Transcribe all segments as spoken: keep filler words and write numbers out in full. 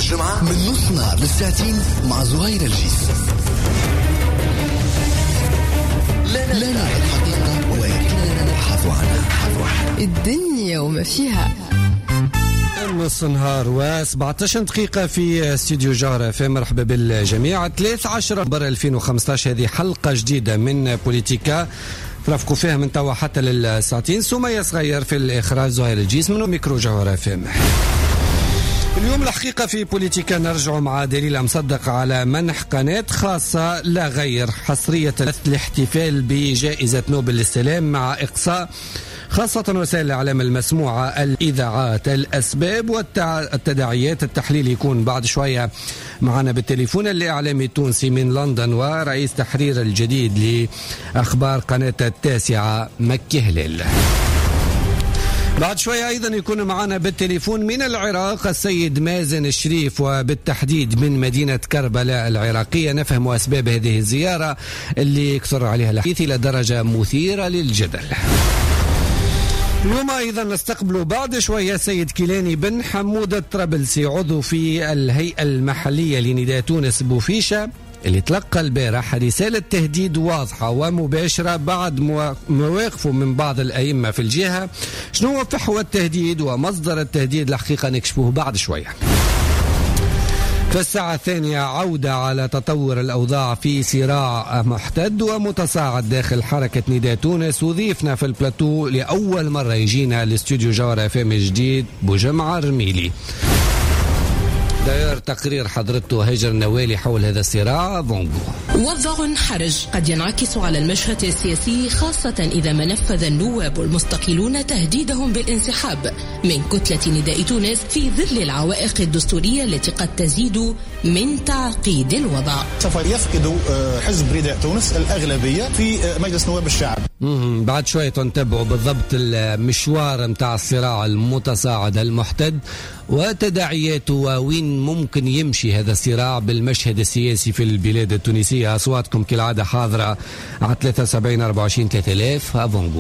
الجمعة من نص نهار للساعتين مع زهير الجيس. لا لا لا الحقيقة ولكننا نبحث عنها. الدنيا وما فيها. نص نهار وسبعة عشر دقيقة في استوديو جارة. في مرحبا بالجميع. ثلاثة عشر بر ألفين وخمسة عشر هذه حلقة جديدة من بوليتيكا ترافقوا فيها من توا حتى للساعتين. سمية صغير في الإخراج، زهير الجيس من ميكرو جوهرة فهم. اليوم الحقيقة في بوليتيكا نرجع مع دليل مصدق على منح قناة خاصة لا غير حصرية الاحتفال بجائزة نوبل للسلام مع إقصاء خاصة وسائل الإعلام المسموعة الإذاعات. الأسباب والتداعيات. التحليل يكون بعد شوية معنا بالتليفون الإعلامي التونسي من لندن ورئيس تحرير الجديد لأخبار قناة التاسعة مكي هلال. بعد شوية أيضا يكون معنا بالتليفون من العراق السيد مازن الشريف وبالتحديد من مدينة كربلاء العراقية. نفهم أسباب هذه الزيارة اللي يكثر عليها الحديث إلى درجة مثيرة للجدل. اليوم أيضا نستقبل بعد شوية سيد كيلاني بن حمود الطرابلسي عضو في الهيئة المحلية لنداء تونس بوفيشة اللي تلقى البارح رسالة تهديد واضحة ومباشرة بعد مواقفه من بعض الأئمة في الجهة. شنو هو فحوى التهديد ومصدر التهديد الحقيقة نكشفه بعد شوية. في الساعة الثانية عودة على تطور الأوضاع في صراع محتد ومتصاعد داخل حركة نداء تونس. وضيفنا في البلاتو لأول مرة يجينا الاستوديو جوهرة فهم جديد بوجمعة رميلي. داير تقرير حضرته هاجر النوالي حول هذا الصراع فونغو. وضع حرج قد ينعكس على المشهد السياسي خاصة إذا ما نفذ النواب المستقلون تهديدهم بالانسحاب من كتلة نداء تونس في ظل العوائق الدستورية التي قد تزيد من تعقيد الوضع. سوف يفقد حزب نداء تونس الأغلبية في مجلس نواب الشعب. بعد شوية تنتبعوا بالضبط المشوار متاع الصراع المتصاعد المحتد وتداعياته ووين ممكن يمشي هذا الصراع بالمشهد السياسي في البلاد التونسية. أصواتكم كالعادة حاضرة على ثلاثة وسبعين أربعة وعشرين ثلاثة آلاف. أفونجو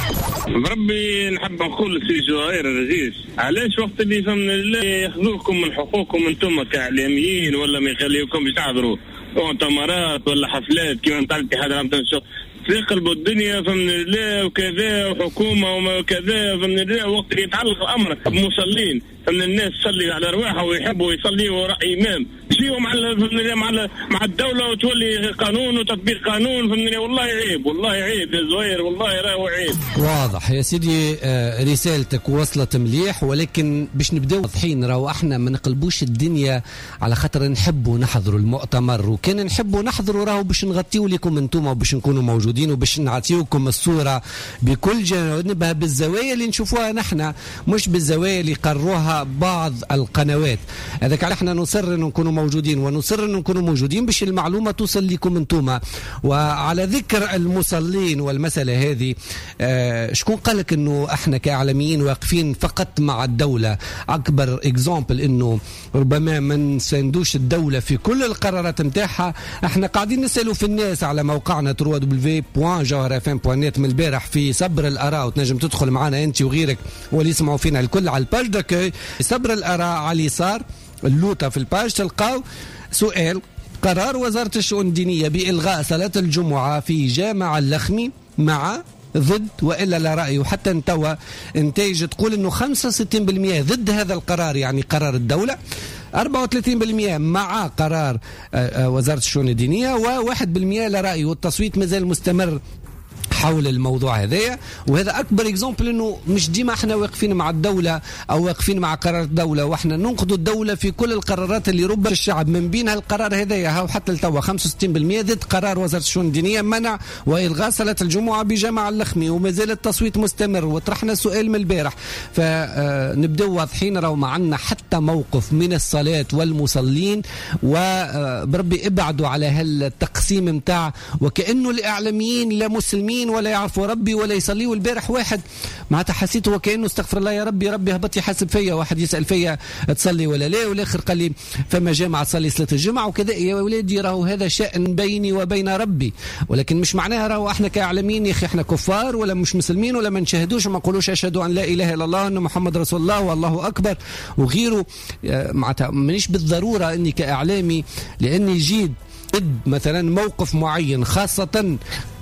بربي نحب نقول في جواهر الرئيس علاش وقت اللي فهمنا الله ياخذوكم من حقوقكم انتم كاعلاميين ولا ما يخليوكم تحضروا مؤتمرات ولا حفلات كيما نتاع الاتحاد العام الشغل تقلبوا الدنيا فمن الله وكذا وحكومة وكذا فمن الله. وقت اللي يتعلق الأمر بمصلين فمن الناس تصلي على رواحها ويحبوا يصليوا وراء إمام شيء مع مع مع الدولة وتولي قانون وتطبيق قانون فمن والله عيب والله عيب يا زهير والله راهو عيب. واضح يا سيدي. آه رسالتك وصلت مليح ولكن باش نبداو واضحين راهو احنا ما نقلبوش الدنيا على خاطر نحبوا نحضروا المؤتمر وكان نحبوا نحضروا راهو باش نغطيو لكم انتم وباش نكونوا موجودين وباش نعطيوكم الصورة بكل جانبها بالزوايا اللي نشوفوها نحن مش بالزوايا اللي قروها بعض القنوات. هذاك على احنا نصر ان نكونوا موجودين ونصر ان نكونوا موجودين باش المعلومه توصل لكم انتم. وعلى ذكر المصلين والمساله هذه آه شكون قالك انه احنا كاعلاميين واقفين فقط مع الدوله؟ اكبر اكزامبل انه ربما ما نساندوش الدوله في كل القرارات نتاعها. احنا قاعدين نسالوا في الناس على موقعنا دبليو دبليو دبليو بوان جوهرة اف ام بوان نت من البارح في صبر الاراء وتنجم تدخل معنا انت وغيرك واللي يسمعوا فينا الكل على الباج داكوي صبر الاراء على اليسار اللوطه في الباج تلقاو سؤال قرار وزارة الشؤون الدينية بإلغاء صلاة الجمعة في جامع اللخمي مع ضد وإلا لا رأي. وحتى انتوا انتاج تقول انه خمسة وستين بالمئة ضد هذا القرار يعني قرار الدولة، أربعة وثلاثين بالمئة مع قرار وزارة الشؤون الدينية وواحد بالمئة لا رأي. والتصويت مازال مستمر حول الموضوع هذايا. وهذا اكبر اكزامبل انه مش ديما احنا واقفين مع الدوله او واقفين مع قرار الدوله واحنا ننقض الدوله في كل القرارات اللي رب الشعب من بينها القرار هذايا. هاو حتى لتوا خمسة وستين بالمئة ضد قرار وزاره الشؤون الدينيه منع والغاء صلاه الجمعه بجامع اللخمي ومازال التصويت مستمر. وطرحنا سؤال من البارح فنبداو واضحين راهو ما عندنا حتى موقف من الصلاه والمصلين وبربي ابعدوا على هالتقسيم متاع وكانه الاعلاميين لا مسلمين دين ولا يعرفوا ربي ولا يصلي. والبارح واحد معناتها حسيته وكأنه استغفر الله يا ربي ربي هبط يحاسب فيا، واحد يسأل فيا تصلي ولا لا، والآخر قال لي فما جامعة تصلي صلاة الجمعة وكذا. يا ولادي راهو هذا شأن بيني وبين ربي، ولكن مش معناها راهو احنا كاعلاميين يا اخي احنا كفار ولا مش مسلمين ولا ما نشهدوش وما نقولوش اشهد ان لا اله الا الله وان محمد رسول الله والله اكبر وغيره. معناتها مانيش بالضرورة اني كاعلامي لاني جيد ضد مثلا موقف معين خاصة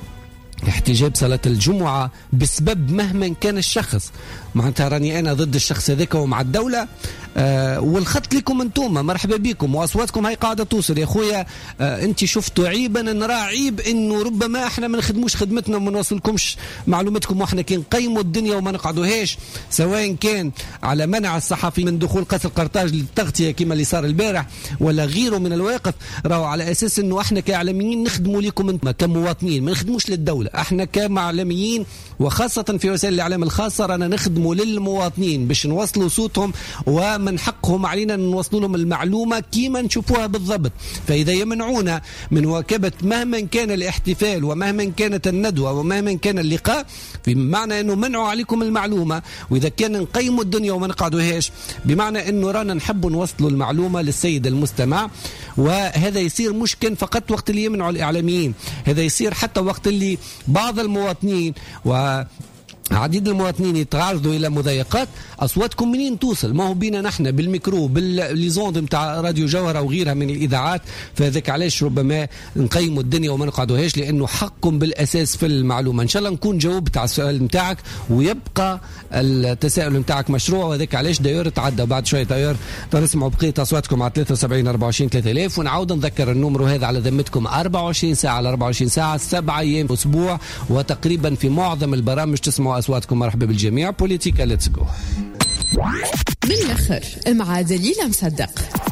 احتجاب صلاة الجمعة بسبب مهما كان الشخص، معناتها راني أنا ضد الشخص هذاك ومع الدولة. آه والخط لكم انتم مرحبا بكم واصواتكم هاي قاعده توصل يا خويا. آه انت شفتوا عيبا نرى عيب انه ربما احنا ما نخدموش خدمتنا وما نوصلكمش معلوماتكم، واحنا كي نقيموا الدنيا وما نقعدوهاش سواء كان على منع الصحفي من دخول قصر قرطاج للتغطيه كما اللي صار البارح ولا غيره من الواقف، راهو على اساس انه احنا كاعلاميين نخدموا لكم انتم كمواطنين، ما نخدموش للدوله. احنا كمعلميين وخاصه في وسائل الاعلام الخاصه رانا نخدموا للمواطنين باش نوصلوا صوتهم ومن حقهم علينا نوصلوا لهم المعلومه كيما نشوفوها بالضبط. فاذا يمنعونا من مواكبه مهما كان الاحتفال ومهما كانت الندوه ومهما كان اللقاء، بمعنى انه منعوا عليكم المعلومه. واذا كان نقيموا الدنيا وما نقعدوهاش بمعنى انه رانا نحب نوصلوا المعلومه للسيد المستمع. وهذا يصير مش كان فقط وقت اللي يمنعوا الاعلاميين، هذا يصير حتى وقت اللي بعض المواطنين و عديد المواطنين يتعرضوا الى مضايقات. اصواتكم منين توصل؟ ما هو بينا نحن بالميكرو بالليزوند نتاع راديو جوهره وغيرها من الاذاعات. فذاك علاش ربما نقيموا الدنيا وما نقعدوهاش لانه حقكم بالاساس في المعلومه. ان شاء الله نكون جاوبت على السؤال نتاعك ويبقى التساؤل نتاعك مشروع. وذاك علاش داير تعدى بعد شويه داير تنسمعوا بقيه اصواتكم على ثلاثة وسبعين أربعة وعشرين ثلاثة آلاف. ونعاود نذكر النمر هذا على ذمتكم أربعة وعشرين ساعه على أربعة وعشرين ساعه سبعة ايام في اسبوع، وتقريبا في معظم البرامج تسمعوا اصواتكم. مرحبا بالجميع. بوليتيكا ليتس جو. من الاخر مع دليل مصدق.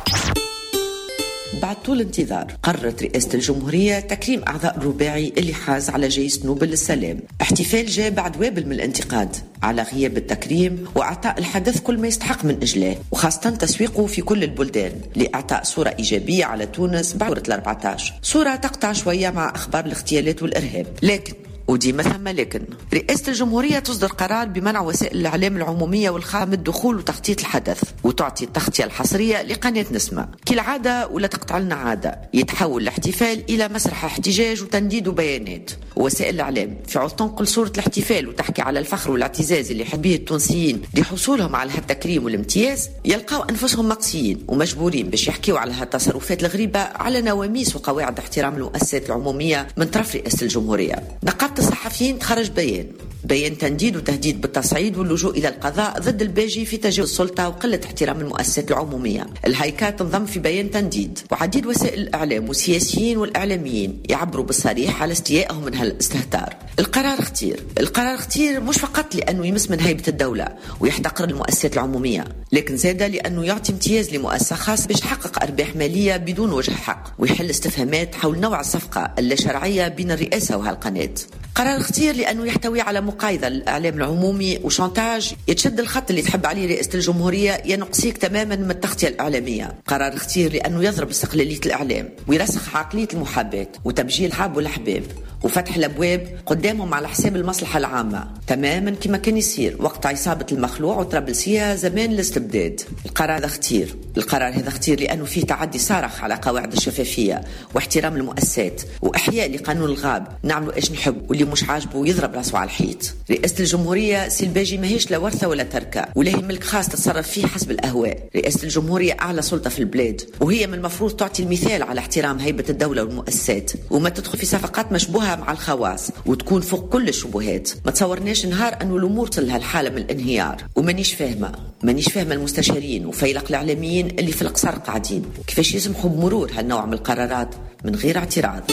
بعد طول انتظار قررت رئاسة الجمهورية تكريم أعضاء الرباعي اللي حاز على جائزة نوبل للسلام. احتفال جاء بعد وابل من الانتقاد على غياب التكريم وإعطاء الحدث كل ما يستحق من إجلاه، وخاصة تسويقه في كل البلدان لإعطاء صورة إيجابية على تونس بعد ثورة الأربعة عشر، صورة تقطع شوية مع أخبار الاغتيالات والإرهاب. لكن وديما ثم لكن رئاسة الجمهورية تصدر قرار بمنع وسائل الإعلام العمومية والخاصة من الدخول وتغطية الحدث، وتعطي التغطية الحصرية لقناة نسمة. كالعادة ولا تقطع لنا عادة، يتحول الاحتفال إلى مسرح احتجاج وتنديد وبيانات. ووسائل الإعلام في عوض تنقل صورة الاحتفال وتحكي على الفخر والاعتزاز اللي يحب به التونسيين لحصولهم على هالتكريم والامتياز، يلقاو أنفسهم مقصيين ومجبورين باش يحكيوا على هالتصرفات الغريبة على نواميس وقواعد احترام المؤسسات العمومية من طرف رئاسة الجمهورية. نقابة الصحفيين تخرج بيان بيان تنديد وتهديد بالتصعيد واللجوء إلى القضاء ضد الباجي في تجاوز السلطة وقلة احترام المؤسسات العمومية. الهيكا تنضم في بيان تنديد، وعديد وسائل الإعلام والسياسيين والإعلاميين يعبروا بالصريح على استيائهم من هالاستهتار. القرار اختير القرار اختير مش فقط لأنه يمس من هيبة الدولة ويحتقر المؤسسات العمومية، لكن زاد لأنه يعطي امتياز لمؤسسة خاصة باش تحقق أرباح مالية بدون وجه حق، ويحل استفهامات حول نوع الصفقة اللا شرعية بين الرئاسة وهالقناة. قرار اختير لأنه يحتوي على مقايضة للإعلام العمومي وشانتاج، يتشد الخط اللي تحب عليه رئاسة الجمهورية ينقصيك تماما من التغطية الإعلامية. قرار اختير لأنه يضرب استقلالية الإعلام ويرسخ عقلية المحاباة وتبجيل الحاب والأحباب وفتح الأبواب قدامهم على حساب المصلحة العامة، تماما كما كان يصير وقت عصابة المخلوع وطرابلسية زمان الاستبداد. القرار هذا اختير القرار هذا اختير لأنه فيه تعدي صارخ على قواعد الشفافية واحترام المؤسسات وإحياء لقانون الغاب، نعملوا إيش نحب واللي مش عاجبه يضرب راسه على الحيط. رئاسة الجمهورية سيلباجي ماهيش لا ورثة ولا تركة ولا هي ملك خاص تتصرف فيه حسب الأهواء. رئاسة الجمهورية أعلى سلطة في البلاد، وهي من المفروض تعطي المثال على احترام هيبة الدولة والمؤسسات وما تدخل في صفقات مشبوهة مع الخواص وتكون فوق كل الشبهات. ما تصورناش نهار أنه الأمور تصل لهالحالة من الانهيار. ومانيش فاهمة مانيش فاهمة المستشارين وفيلق الإعلاميين اللي في القصر قاعدين كيفاش يسمحوا بمرور هالنوع من القرارات من غير اعتراض.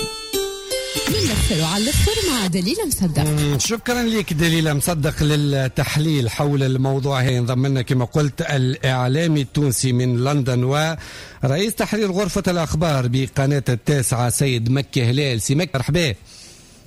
من الأخر وعلى الأخر مع دليل مصدق. شكرا لك دليل مصدق للتحليل حول الموضوع. هي انضم لنا كما قلت الإعلامي التونسي من لندن ورئيس تحرير غرفة الأخبار بقناة التاسعة سيد مكي هلال. سي مكي مرحبا.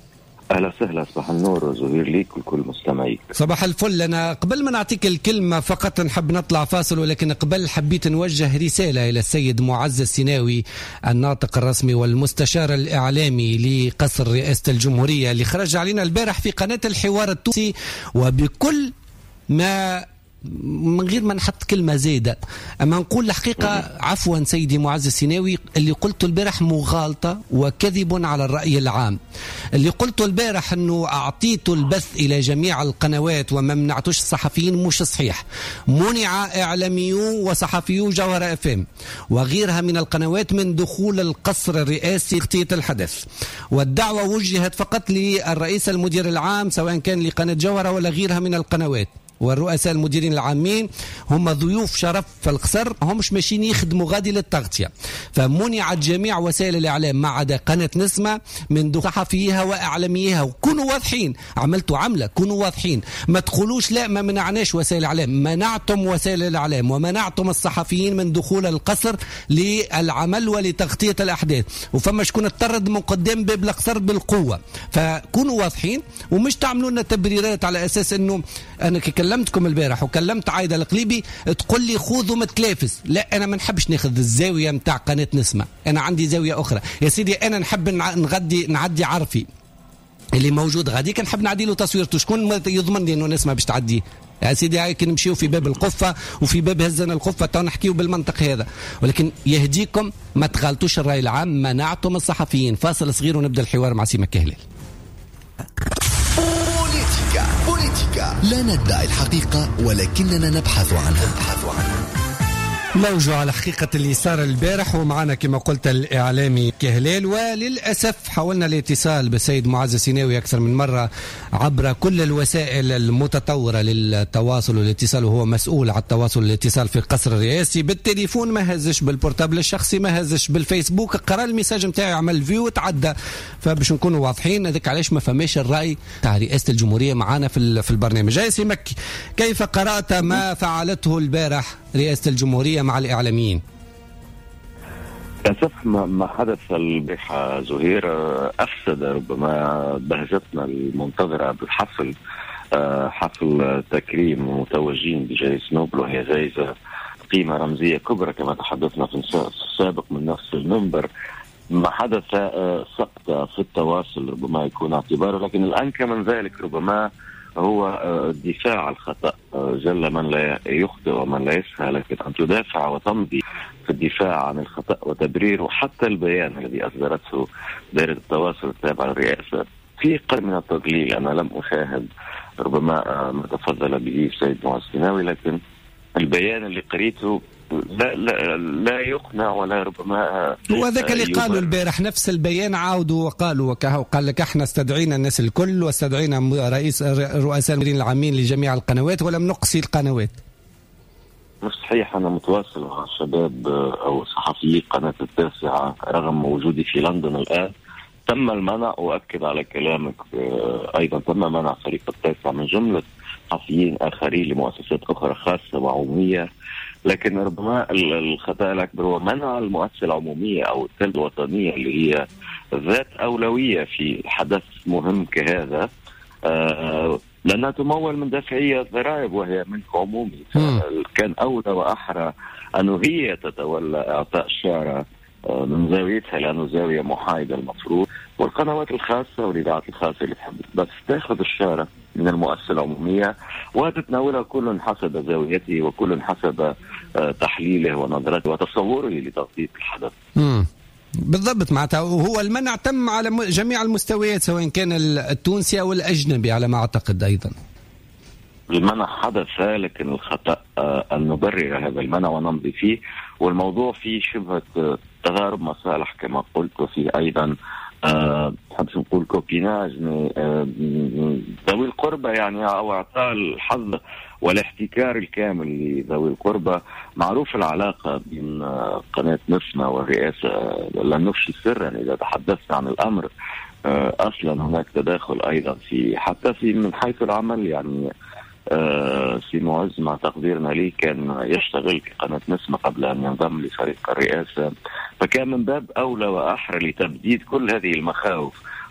أهلا وسهلا، صباح النور زهير ليك والكل مستمعيك. صباح الفل. أنا قبل ما نعطيك الكلمة فقط نحب نطلع فاصل، ولكن قبل حبيت نوجه رسالة إلى السيد معز السيناوي الناطق الرسمي والمستشار الإعلامي لقصر رئاسة الجمهورية اللي خرج علينا البارح في قناة الحوار التونسي، وبكل ما من غير ما نحط كلمة زيادة أما نقول الحقيقة عفوا سيدي معز السيناوي، اللي قلته البارح مغالطة وكذب على الرأي العام. اللي قلته البارح أنه أعطيته البث إلى جميع القنوات وما منعتوش الصحفيين مش صحيح. منع إعلاميو وصحفيو جوهرة اف ام وغيرها من القنوات من دخول القصر الرئاسي تغطية الحدث، والدعوة وجهت فقط للرئيس المدير العام سواء كان لقناة جوهرة ولا غيرها من القنوات، والرؤساء المديرين العامين هم ضيوف شرف في القصر، همش ماشيين يخدموا غادي للتغطية. فمنعت جميع وسائل الإعلام ما عدا قناة نسمة من دخول صحفيها وإعلاميها، وكونوا واضحين. عملتوا عملة، كونوا واضحين، ما تقولوش لا ما منعناش وسائل الإعلام. منعتم وسائل الإعلام ومنعتم الصحفيين من دخول القصر للعمل ولتغطية الأحداث، وفما شكون اضطرد من قدام باب القصر بالقوة. فكونوا واضحين ومش تعملوا لنا تبريرات على أساس أنه أنا كلمتكم البارح وكلمت عايدة القليبي تقول لي خوذوا متلافس. لا، أنا ما نحبش ناخذ الزاوية متاع قناة نسمة، أنا عندي زاوية أخرى يا سيدي. أنا نحب نغدي نعدي عرفي اللي موجود غادي، كان نحب نعدي له تصويرته، شكون يضمن لي إنه نسمة باش تعدي يا سيدي؟ هاي كي نمشيو في باب القفة وفي باب هزنا القفة تو نحكيو بالمنطق هذا، ولكن يهديكم ما تغالطوش الرأي العام. منعتم الصحفيين. فاصل صغير ونبدأ الحوار مع سيما كهلال. بوليتيكا بوليتيكا، لا ندعي الحقيقة ولكننا نبحث عنها. نبحث عنها. موجود على حقيقة اللي صار البارح، ومعنا كما قلت الإعلامي كهلال. وللأسف حاولنا الاتصال بالسيد معز السيناوي أكثر من مرة عبر كل الوسائل المتطورة للتواصل والاتصال، وهو مسؤول على التواصل والاتصال في القصر الرئاسي. بالتليفون ما هزش، بالبورتابل الشخصي ما هزش، بالفيسبوك قرأ الميساج متاعي عمل فيو وتعدى. فباش نكونوا واضحين هذاك علاش ما فماش الرأي تاع رئاسة الجمهورية معنا في في البرنامج. جاي سي مكي، كيف قرأت ما فعلته البارح رئاسة الجمهورية مع الإعلاميين؟ للأسف ما حدث البارحة زهير أفسد ربما بهجتنا المنتظرة بالحفل، حفل تكريم متوجين بجائزة نوبل، وهي جائزة قيمة رمزية كبرى كما تحدثنا في السابق من نفس المنبر. ما حدث سقط في التواصل ربما يكون اعتباره، لكن الأنكى من ذلك ربما هو الدفاع عن الخطأ. جل من لا يخطئ ومن لا يسهى، لكن أن تدافع وتمضي في الدفاع عن الخطأ وتبريره. حتى البيان الذي أصدرته دائرة التواصل التابعة للرئاسة في قدر من التضليل. أنا لم أشاهد ربما ما تفضل به السيد معز السيناوي، لكن البيان اللي قريته لا لا لا يقنع ولا ربما. وذاك اللي قالوا البارح نفس البيان عاودوا وقالوا وكهو، قال لك احنا استدعينا الناس الكل واستدعينا رئيس رؤساء المديرين العامين لجميع القنوات ولم نقصي القنوات. مش صحيح. أنا متواصل مع الشباب أو صحفيي قناة التاسعة رغم وجودي في لندن الآن. تم المنع، وأكد على كلامك أيضا تم منع فريق التاسعة من جملة صحفيين آخرين لمؤسسات أخرى خاصة وعمومية. لكن ربما الخطأ الأكبر هو منع المؤسسة العمومية أو التلفزة الوطنية اللي هي ذات أولوية في حدث مهم كهذا، آه لأنها تمول من دافعية ضرائب وهي ملك عمومي. كان أولى وأحرى أنه هي تتولى إعطاء الشارع آه من زاويتها، لأنه زاوية محايدة المفروض، والقنوات الخاصة والإذاعات الخاصة اللي تحب بس تأخذ الشارع من المؤسسة العمومية وتتناولها كل حسب زاويته وكل حسب تحليله ونظرته وتصوره لتغطية الحدث. امم بالضبط. معناتها وهو المنع تم على جميع المستويات سواء كان التونسي أو الأجنبي على ما أعتقد. أيضا المنع حدث، لكن الخطأ أن نبرر هذا المنع ونمضي فيه، والموضوع فيه شبهة تضارب مصالح كما قلت، وفيه أيضا أه حبش نقول كوبيناج أه ذوي القربة يعني، أو إعطاء الحظ والاحتكار الكامل لذوي القربة. معروف العلاقة بين قناة نسمة والرئاسة، لن نفشي سرا إذا تحدثت عن الأمر. أه أصلا هناك تداخل أيضا في حتى في من حيث العمل يعني. أه سي معز مع تقديرنا لي كان يشتغل في قناة نسمة قبل أن ينضم لفريق الرئاسة، فكان من باب أولى وأحرى لتبديد كل هذه المخاوف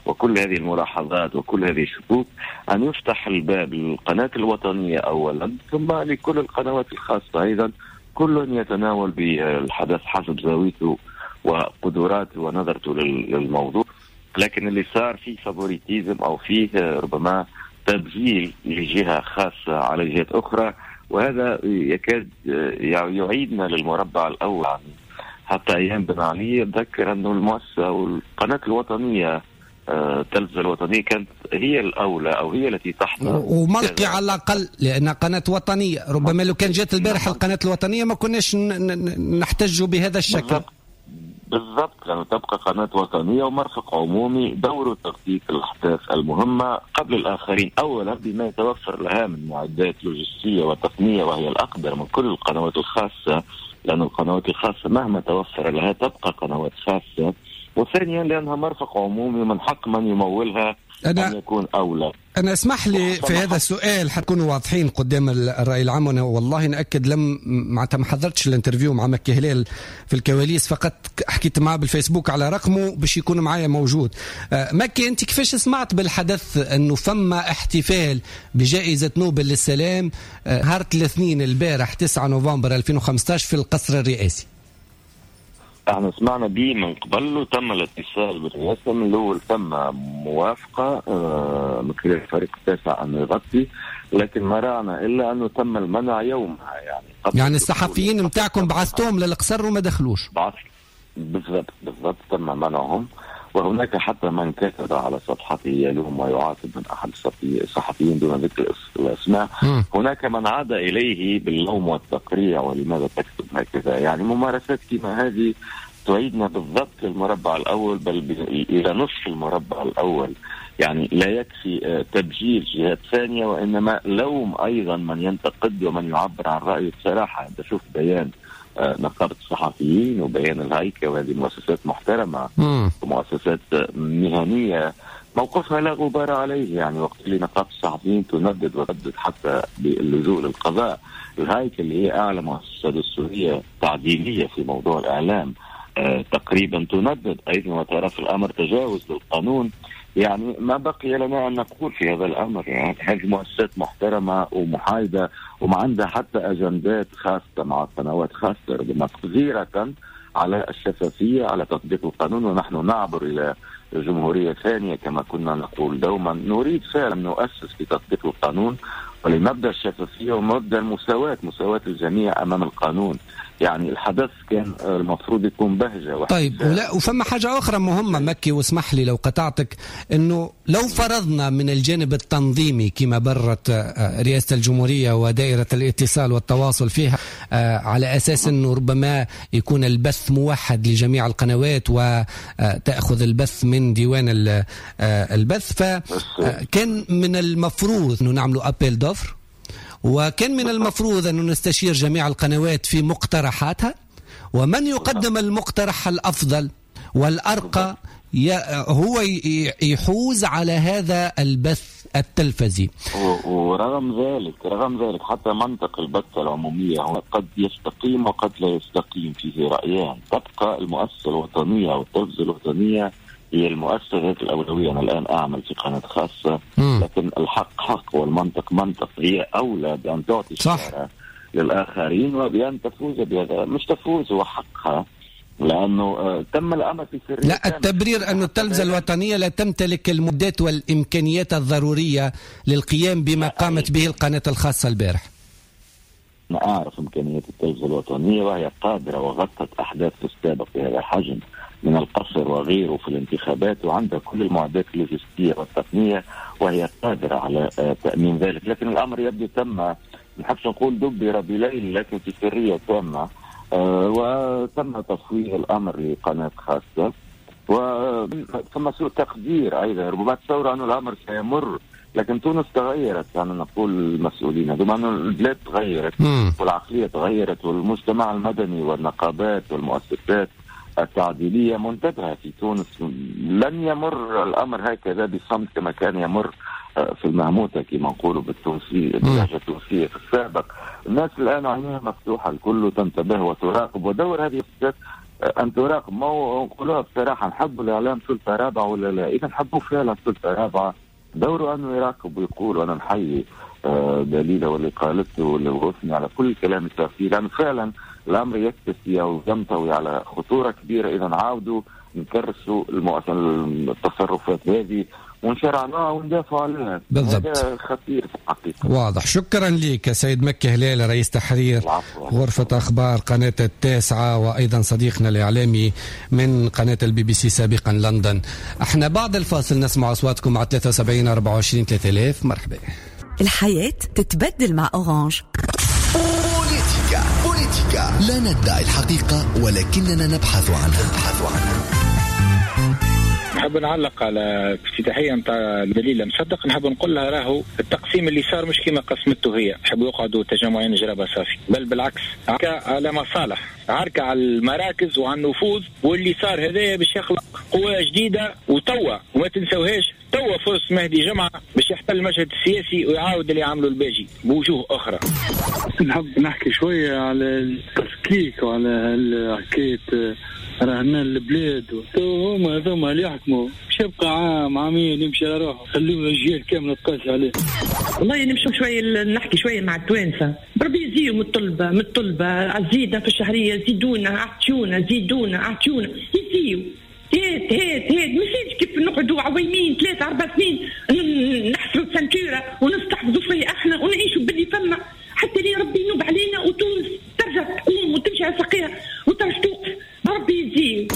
وكل هذه الملاحظات وكل هذه الشكوك أن يفتح الباب للقناة الوطنية أولا، ثم لكل القنوات الخاصة أيضا، كل يتناول بالحدث حسب زاويته وقدراته ونظرته للموضوع. لكن اللي صار فيه فابوريتيزم أو فيه ربما تبجيل لجهة خاصة على جهات أخرى، وهذا يكاد يعيدنا للمربع الأول. حتى أيام بن علي أتذكر أنه المؤسسة والقناة الوطنية التلفزة الوطنية كانت هي الأولى أو هي التي تحضر، ومنطقي على الأقل لأن قناة وطنية. ربما لو كان جات البارح القناة الوطنية ما كناش نحتجوا بهذا الشكل. بالضبط, بالضبط لأنه تبقى قناة وطنية ومرفق عمومي دوره تغطية الأحداث المهمة قبل الآخرين، أولا بما يتوفر لها من معدات لوجستية وتقنية وهي الأقدر من كل القنوات الخاصة، لأن القنوات الخاصة مهما توفر لها تبقى قنوات خاصة، وثانيا لأنها مرفق عمومي من حق من يمولها أن يكون أولى. أنا اسمح لي في هذا السؤال حتكونوا واضحين قدام الرأي العام، وأنا والله نأكد لم معناتها ما حضرتش الانترفيو مع مكي هلال في الكواليس، فقط حكيت معه بالفيسبوك على رقمه باش يكون معايا موجود. مكي أنت كيفاش سمعت بالحدث أنه فما احتفال بجائزة نوبل للسلام نهار الاثنين البارح تسعة نوفمبر ألفين وخمسة عشر في القصر الرئاسي؟ احنا سمعنا به من قبل وتم الاتصال بالرئاسة من الأول، تم موافقة آه من خلال الفريق التاسع أن يغطي، لكن ما رأنا إلا أنه تم المنع يومها. يعني يعني الصحفيين متاعكم بعثتهم للقصر وما دخلوش؟ بعث بالضبط بالضبط تم منعهم، وهناك حتى من كتب على صفحته يلوم ويعاتب من أحد الصحفيين دون ذكر الأسماء. م. هناك من عاد إليه باللوم والتقريع ولماذا تكتب هكذا. يعني ممارسات كما هذه تعيدنا بالضبط للمربع الأول، بل إلى نصف المربع الأول. يعني لا يكفي تبجيل جهات ثانية، وإنما لوم أيضا من ينتقد ومن يعبر عن رأيه بصراحة. أنت شوف بيان نقابة الصحفيين وبيان الهيكة، وهذه مؤسسات محترمة ومؤسسات مهنية موقفها لا غبار عليه. يعني وقت اللي نقابة الصحفيين تندد وتردد حتى باللجوء للقضاء، الهيكة اللي هي أعلى مؤسسة دستورية تعديلية في موضوع الإعلام آه تقريبا تندد أيضا وترى في الأمر تجاوز للقانون. يعني ما بقي لنا أن نقول في هذا الأمر. يعني هذه مؤسسات محترمة ومحايدة وما عندها حتى أجندات خاصة مع قنوات خاصة ربما تقديرة على الشفافية على تطبيق القانون، ونحن نعبر إلى جمهورية ثانية كما كنا نقول دوما. نريد فعلا أن نؤسس في تطبيق القانون ولمبدأ الشفافية ومبدأ المساواة، مساواة الجميع أمام القانون. يعني الحدث كان المفروض يكون بهجة. طيب ولا وفما حاجة أخرى مهمة مكي، واسمح لي لو قطعتك، أنه لو فرضنا من الجانب التنظيمي كما برت رئاسة الجمهورية ودائرة الاتصال والتواصل فيها على أساس أنه ربما يكون البث موحد لجميع القنوات وتأخذ البث من ديوان البث، فكان من المفروض أنه نعمل أبيل دفر، وكان من المفروض أن نستشير جميع القنوات في مقترحاتها، ومن يقدم المقترح الأفضل والأرقى هو يحوز على هذا البث التلفزي. ورغم ذلك رغم ذلك حتى منطق البث العمومية هو قد يستقيم وقد لا يستقيم فيه رأيان. تبقى المؤسسة الوطنية والتلفزة الوطنية هي المؤسسة ذات الأولوية. أنا الآن أعمل في قناة خاصة، لكن الحق حق والمنطق منطق. هي أولى بأن تعطي الشارع للآخرين وبأن تفوز بهذا، مش تفوز هو حقها، لأنه آه تم الأمر في سرية. لا، التبرير أن التلفزة الوطنية لا تمتلك المعدات والإمكانيات الضرورية للقيام بما قامت به القناة الخاصة البارح. أنا أعرف إمكانيات التلفزة الوطنية وهي قادرة وغطت أحداث في السابق بهذا الحجم من القصر وغيره في الانتخابات، وعندها كل المعدات اللوجستية والتقنية وهي قادرة على تأمين ذلك. لكن الأمر يبدو تم، نحبش نقول دبر بليل، لكن في سرية تامة، وتم تفويض الأمر لقناة خاصة، وثم سوء تقدير أيضا. ربما تصور أن الأمر سيمر، لكن تونس تغيرت. يعني نقول المسؤولين بما أن البلاد تغيرت والعقلية تغيرت والمجتمع المدني والنقابات والمؤسسات التعديلية منتبهة في تونس. لن يمر الأمر هكذا بصمت كما كان يمر في المهموتة كما نقولوا بالتونسية باللهجة التونسية في السابق. الناس الآن عينها مفتوحة، الكل تنتبه وتراقب، ودور هذه السياسات أن تراقب. ما نقولها بصراحة، نحب الإعلام سلطة رابعة ولا لا؟ إذا نحبوا فعلا سلطة رابعة دوره أنه يراقب ويقول. وأنا نحيي دليلة واللي قالته واللي وقفني على كل كلام التأثير، لأن فعلا الأمر يكتسي أو ينطوي على خطورة كبيرة إذا عاودوا نكرسوا التصرفات هذه ونشرعناها وندافعوا عليها. بالضبط. هذا خطير في الحقيقة. واضح. شكرا لك سيد مكي هلال، رئيس تحرير غرفة أخبار قناة التاسعة، وأيضا صديقنا الإعلامي من قناة البي بي سي سابقا لندن. احنا بعد الفاصل نسمع أصواتكم على ثلاثة وسبعين أربعة وعشرين ثلاثة آلاف. مرحبا. الحياة تتبدل مع أورانج. بوليتيكا بوليتيكا، لا ندعي الحقيقة ولكننا نبحث عنها نبحث عنها نحب نعلق على افتتاحية نتاع دليلة مصدق. نحب نقول لها راهو التقسيم اللي صار مش كما قسمته هي، يحبوا يقعدوا تجمعين جرابة صافي، بل بالعكس عركة على مصالح، عركة على المراكز وعلى النفوذ. واللي صار هذايا باش يخلق قوة جديدة. وتوا وما تنسوهاش توا فرص مهدي جمعة باش يحتل المشهد السياسي ويعاود اللي عملوا الباجي بوجوه أخرى. نحب نحكي شوية على التفكيك وعلى حكاية رهنا البلاد هما هذوما اللي يحكموا. مش يبقى عام عامين يمشي على روحه، خليوا الجيل كامل تقاس عليه. والله نمشي شوية نحكي شوية مع التوانسة، بربي يزيدوا من الطلبة من الطلبة الزيدة في الشهرية، زيدونا اعطيونا زيدونا اعطيونا يزيدوا. هات هات هات مفيش كيف نقعدوا عويمين ثلاثة أربع سنين نحفروا سنتيرة ونستحفظوا فيه احنا ونعيشوا باللي فما حتى لي ربي ينوب علينا وتونس ترجع تقوم وتمشي على ساقيها وترجع توقف. ربي يزيد.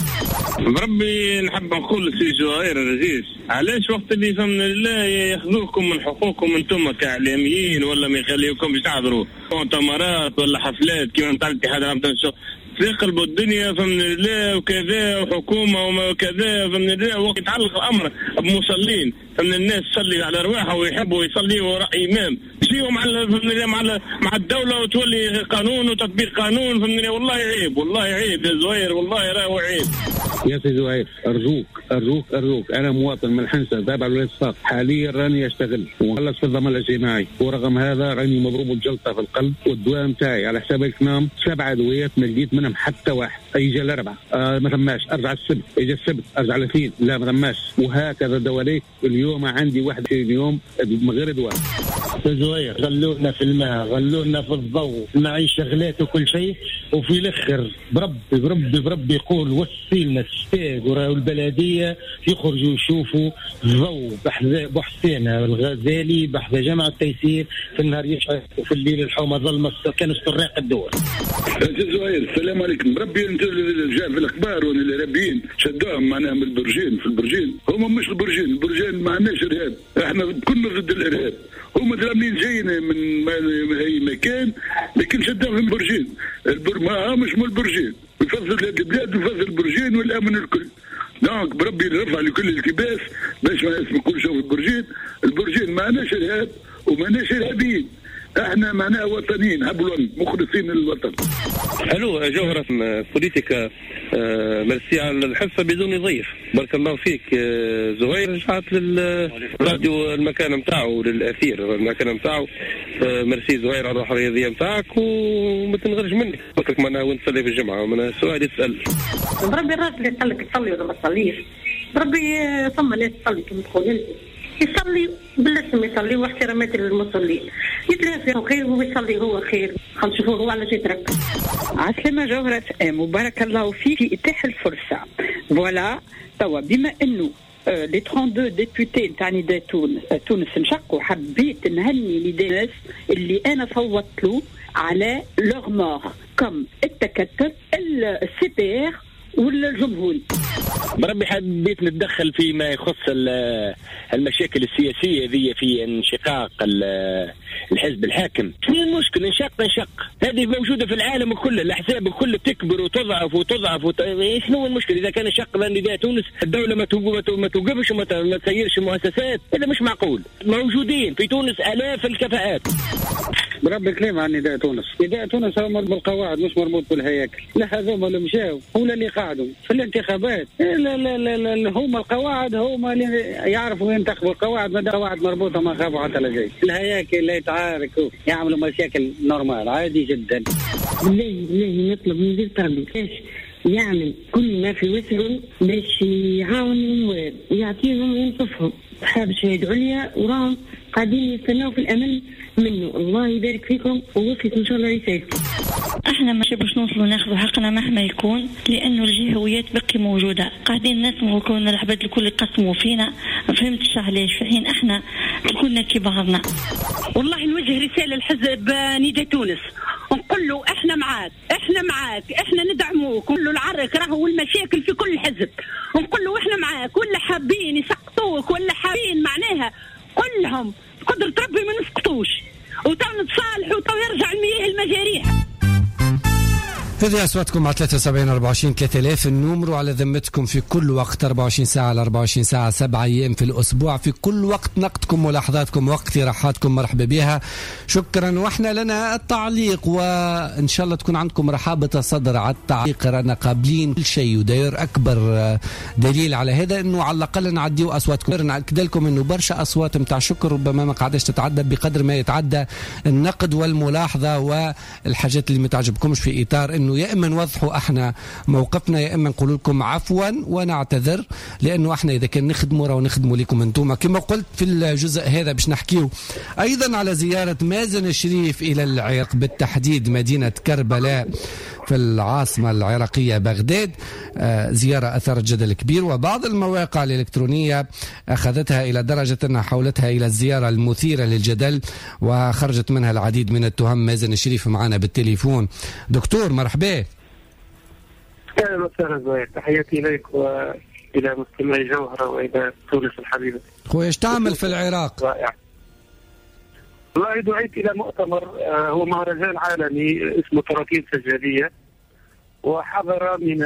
ربي نحب نقول لسي جواهر الرئيس، علاش وقت اللي فهمنا الله ياخذوكم من حقوقكم انتم كاعلاميين ولا ما يخليوكمش تحضروا مؤتمرات ولا حفلات كيما نتاع الاتحاد العام تاع الشغل، تقلبوا الدنيا فمن الله وكذا وحكومة وكذا فمن الله. وقت يتعلق الأمر بمصلين فمن الناس تصلي على أرواحها ويحبوا يصليوا وراء إمام، تجيهم مع مع مع الدولة وتولي قانون وتطبيق قانون فمن الله. والله عيب، والله عيب يا زهير، والله راهو عيب. يا سي زهير أرجوك أرجوك أرجوك، أنا مواطن من حنسة تابع لولاية الصاف، حاليا راني أشتغل وخلص في الضمان الاجتماعي، ورغم هذا راني مضروب بجلطة في القلب، والدواء متاعي على حساب الكمام سبع أدويات ما لقيت منهم حتى واحد. يجي الأربعة آه ما ثماش، أرجع السبت، يجي السبت أرجع الاثنين لا ما ثماش، وهكذا دواليك. اليوم عندي واحد اليوم من غير دواء. زهير غلونا في الماء، غلونا في الضوء، المعيشة غلات وكل شيء، وفي الأخر بربي بربي بربي يقول وسيلنا تشتاق والبلدية يخرجوا يشوفوا الضوء بحسينة الغزالي بحذا جامعة التيسير في النهار يشعل وفي الليل الحومة ظلمة كان استراق الدول. زهير السلام عليكم. ربي انت جاء في الاخبار وان الارهابيين شدوهم معناها من البرجين، في البرجين هم مش البرجين، البرجين ما عندناش ارهاب، احنا كنا ضد الارهاب. هم درامين جايين من اي مكان لكن شدوهم في البرجين. البر مش مو البرجين، يفضل البلاد ويفضل البرجين والامن الكل. دونك بربي نرفع لكل التباس باش ما اسم كل شيء في البرجين. البرجين ما عندناش ارهاب وما عندناش ارهابيين، احنا معناها وطنيين هبلون مخلصين للوطن. حلو جوهرة بوليتيكا. آه مرسي على الحصة بدون ضيف، بارك الله فيك. آه زهير رجعت للراديو المكان متاعه للأثير المكان متاعه. آه مرسي زهير على الروح الرياضية متاعك وما تنغرج منك فكك معناها وين تصلي في الجمعة. من السؤال يتسأل بربي الراجل يقول لك تصلي ولا ما تصليش، بربي ثم ناس تصلي كما تقول انت، يصلي بالاسم يصلي واحترامات للمصلين، يتلافى خير ويصلي هو خير. خلص شوفوا هو على شيء ترك. عسلامة جوهرة ام وبارك الله فيك في اتاح الفرصة. فوالا توا بما انه آه لي اثنين وثلاثين ديبوتي نتاع نداء تونس تونس انشقوا، حبيت نهني نداء اللي انا صوتت له على لوغ مور كم التكتل السي بي ار والجمهوري. بربي حبيت نتدخل فيما يخص المشاكل السياسية ذي في انشقاق الحزب الحاكم. شنو المشكلة؟ انشق انشق هذه موجودة في العالم كله، الأحزاب كله تكبر وتضعف وتضعف وت... شنو المشكلة إذا كان انشق نداء تونس الدولة ما ما توقفش وما تسيرش مؤسسات؟ هذا مش معقول. موجودين في تونس آلاف الكفاءات. بربي كلام عن نداء تونس. نداء تونس هو مربوط بالقواعد مش مربوط بالهياكل. لا هذوما اللي مشاو ولا اللي قاعدوا في الانتخابات. لا لا لا لا هما القواعد هما اللي يعرفوا ينتخبوا. القواعد ما قواعد مربوطة ما خافوا حتى لا جاي. الهياكل اللي يتعاركوا يعملوا مشاكل نورمال عادي جدا. بالله بالله نطلب من وزير التربية كاش يعمل كل ما في وسعه باش يعاون النواب ويعطيهم وينصفهم. أصحاب الشهادة عليا وراهم قاعدين يستناو في الأمل منه. الله يبارك فيكم ووصلت إن شاء الله رسالتكم. احنا ماشي باش نوصلوا ناخذوا حقنا مهما يكون، لانه الجهويات بقي موجوده، قاعدين نسمعوا كون العباد الكل يقسموا فينا، ما فهمتش علاش في حين احنا كنا كبارنا. والله نوجه رساله لحزب نداء تونس ونقول له احنا معاك احنا معاك احنا ندعموك، ونقول له العرك راهو والمشاكل في كل حزب، ونقول له احنا معاك، ولا حابين يسقطوك ولا حابين معناها كلهم قدرة ربي ما نسقطوش، وتو نتصالحوا وتو يرجع المياه المجاريح. هذه أصواتكم على ثلاثة وسبعين أربعة وعشرين ثلاثة آلاف، النمر على ذمتكم في كل وقت أربعة وعشرين ساعة على أربعة وعشرين ساعة سبعة أيام في الأسبوع، في كل وقت نقدكم ولحظاتكم واقتراحاتكم مرحبا بها. شكرا. وإحنا لنا التعليق، وإن شاء الله تكون عندكم رحابة صدر على التعليق، رانا قابلين كل شيء. وداير أكبر دليل على هذا أنه على الأقل نعديوا أصواتكم. نأكد لكم أنه برشا أصوات متاع شكر ربما ما قاعدش تتعدى بقدر ما يتعدى النقد والملاحظة والحاجات اللي ما تعجبكمش، في إطار انه يا اما نوضحوا احنا موقفنا يا اما نقول لكم عفوا ونعتذر، لانه احنا اذا كان نخدموا راهو نخدموا لكم انتم. كما قلت في الجزء هذا باش نحكيو ايضا على زياره مازن الشريف الى العراق، بالتحديد مدينه كربلاء في العاصمة العراقية بغداد. آه زيارة أثارت جدل كبير، وبعض المواقع الإلكترونية أخذتها إلى درجة أنها حولتها إلى الزيارة المثيرة للجدل، وخرجت منها العديد من التهم. مازن الشريف معنا بالتليفون. دكتور مرحبا. أهلا وسهلا زوير، تحياتي إليك وإلى مستمعي جوهرة وإلى تونس الحبيبة. خويا ايش تعمل في العراق؟ رائع. والله دعيت إلى مؤتمر هو مهرجان عالمي اسمه تراكين سجادية، وحضر من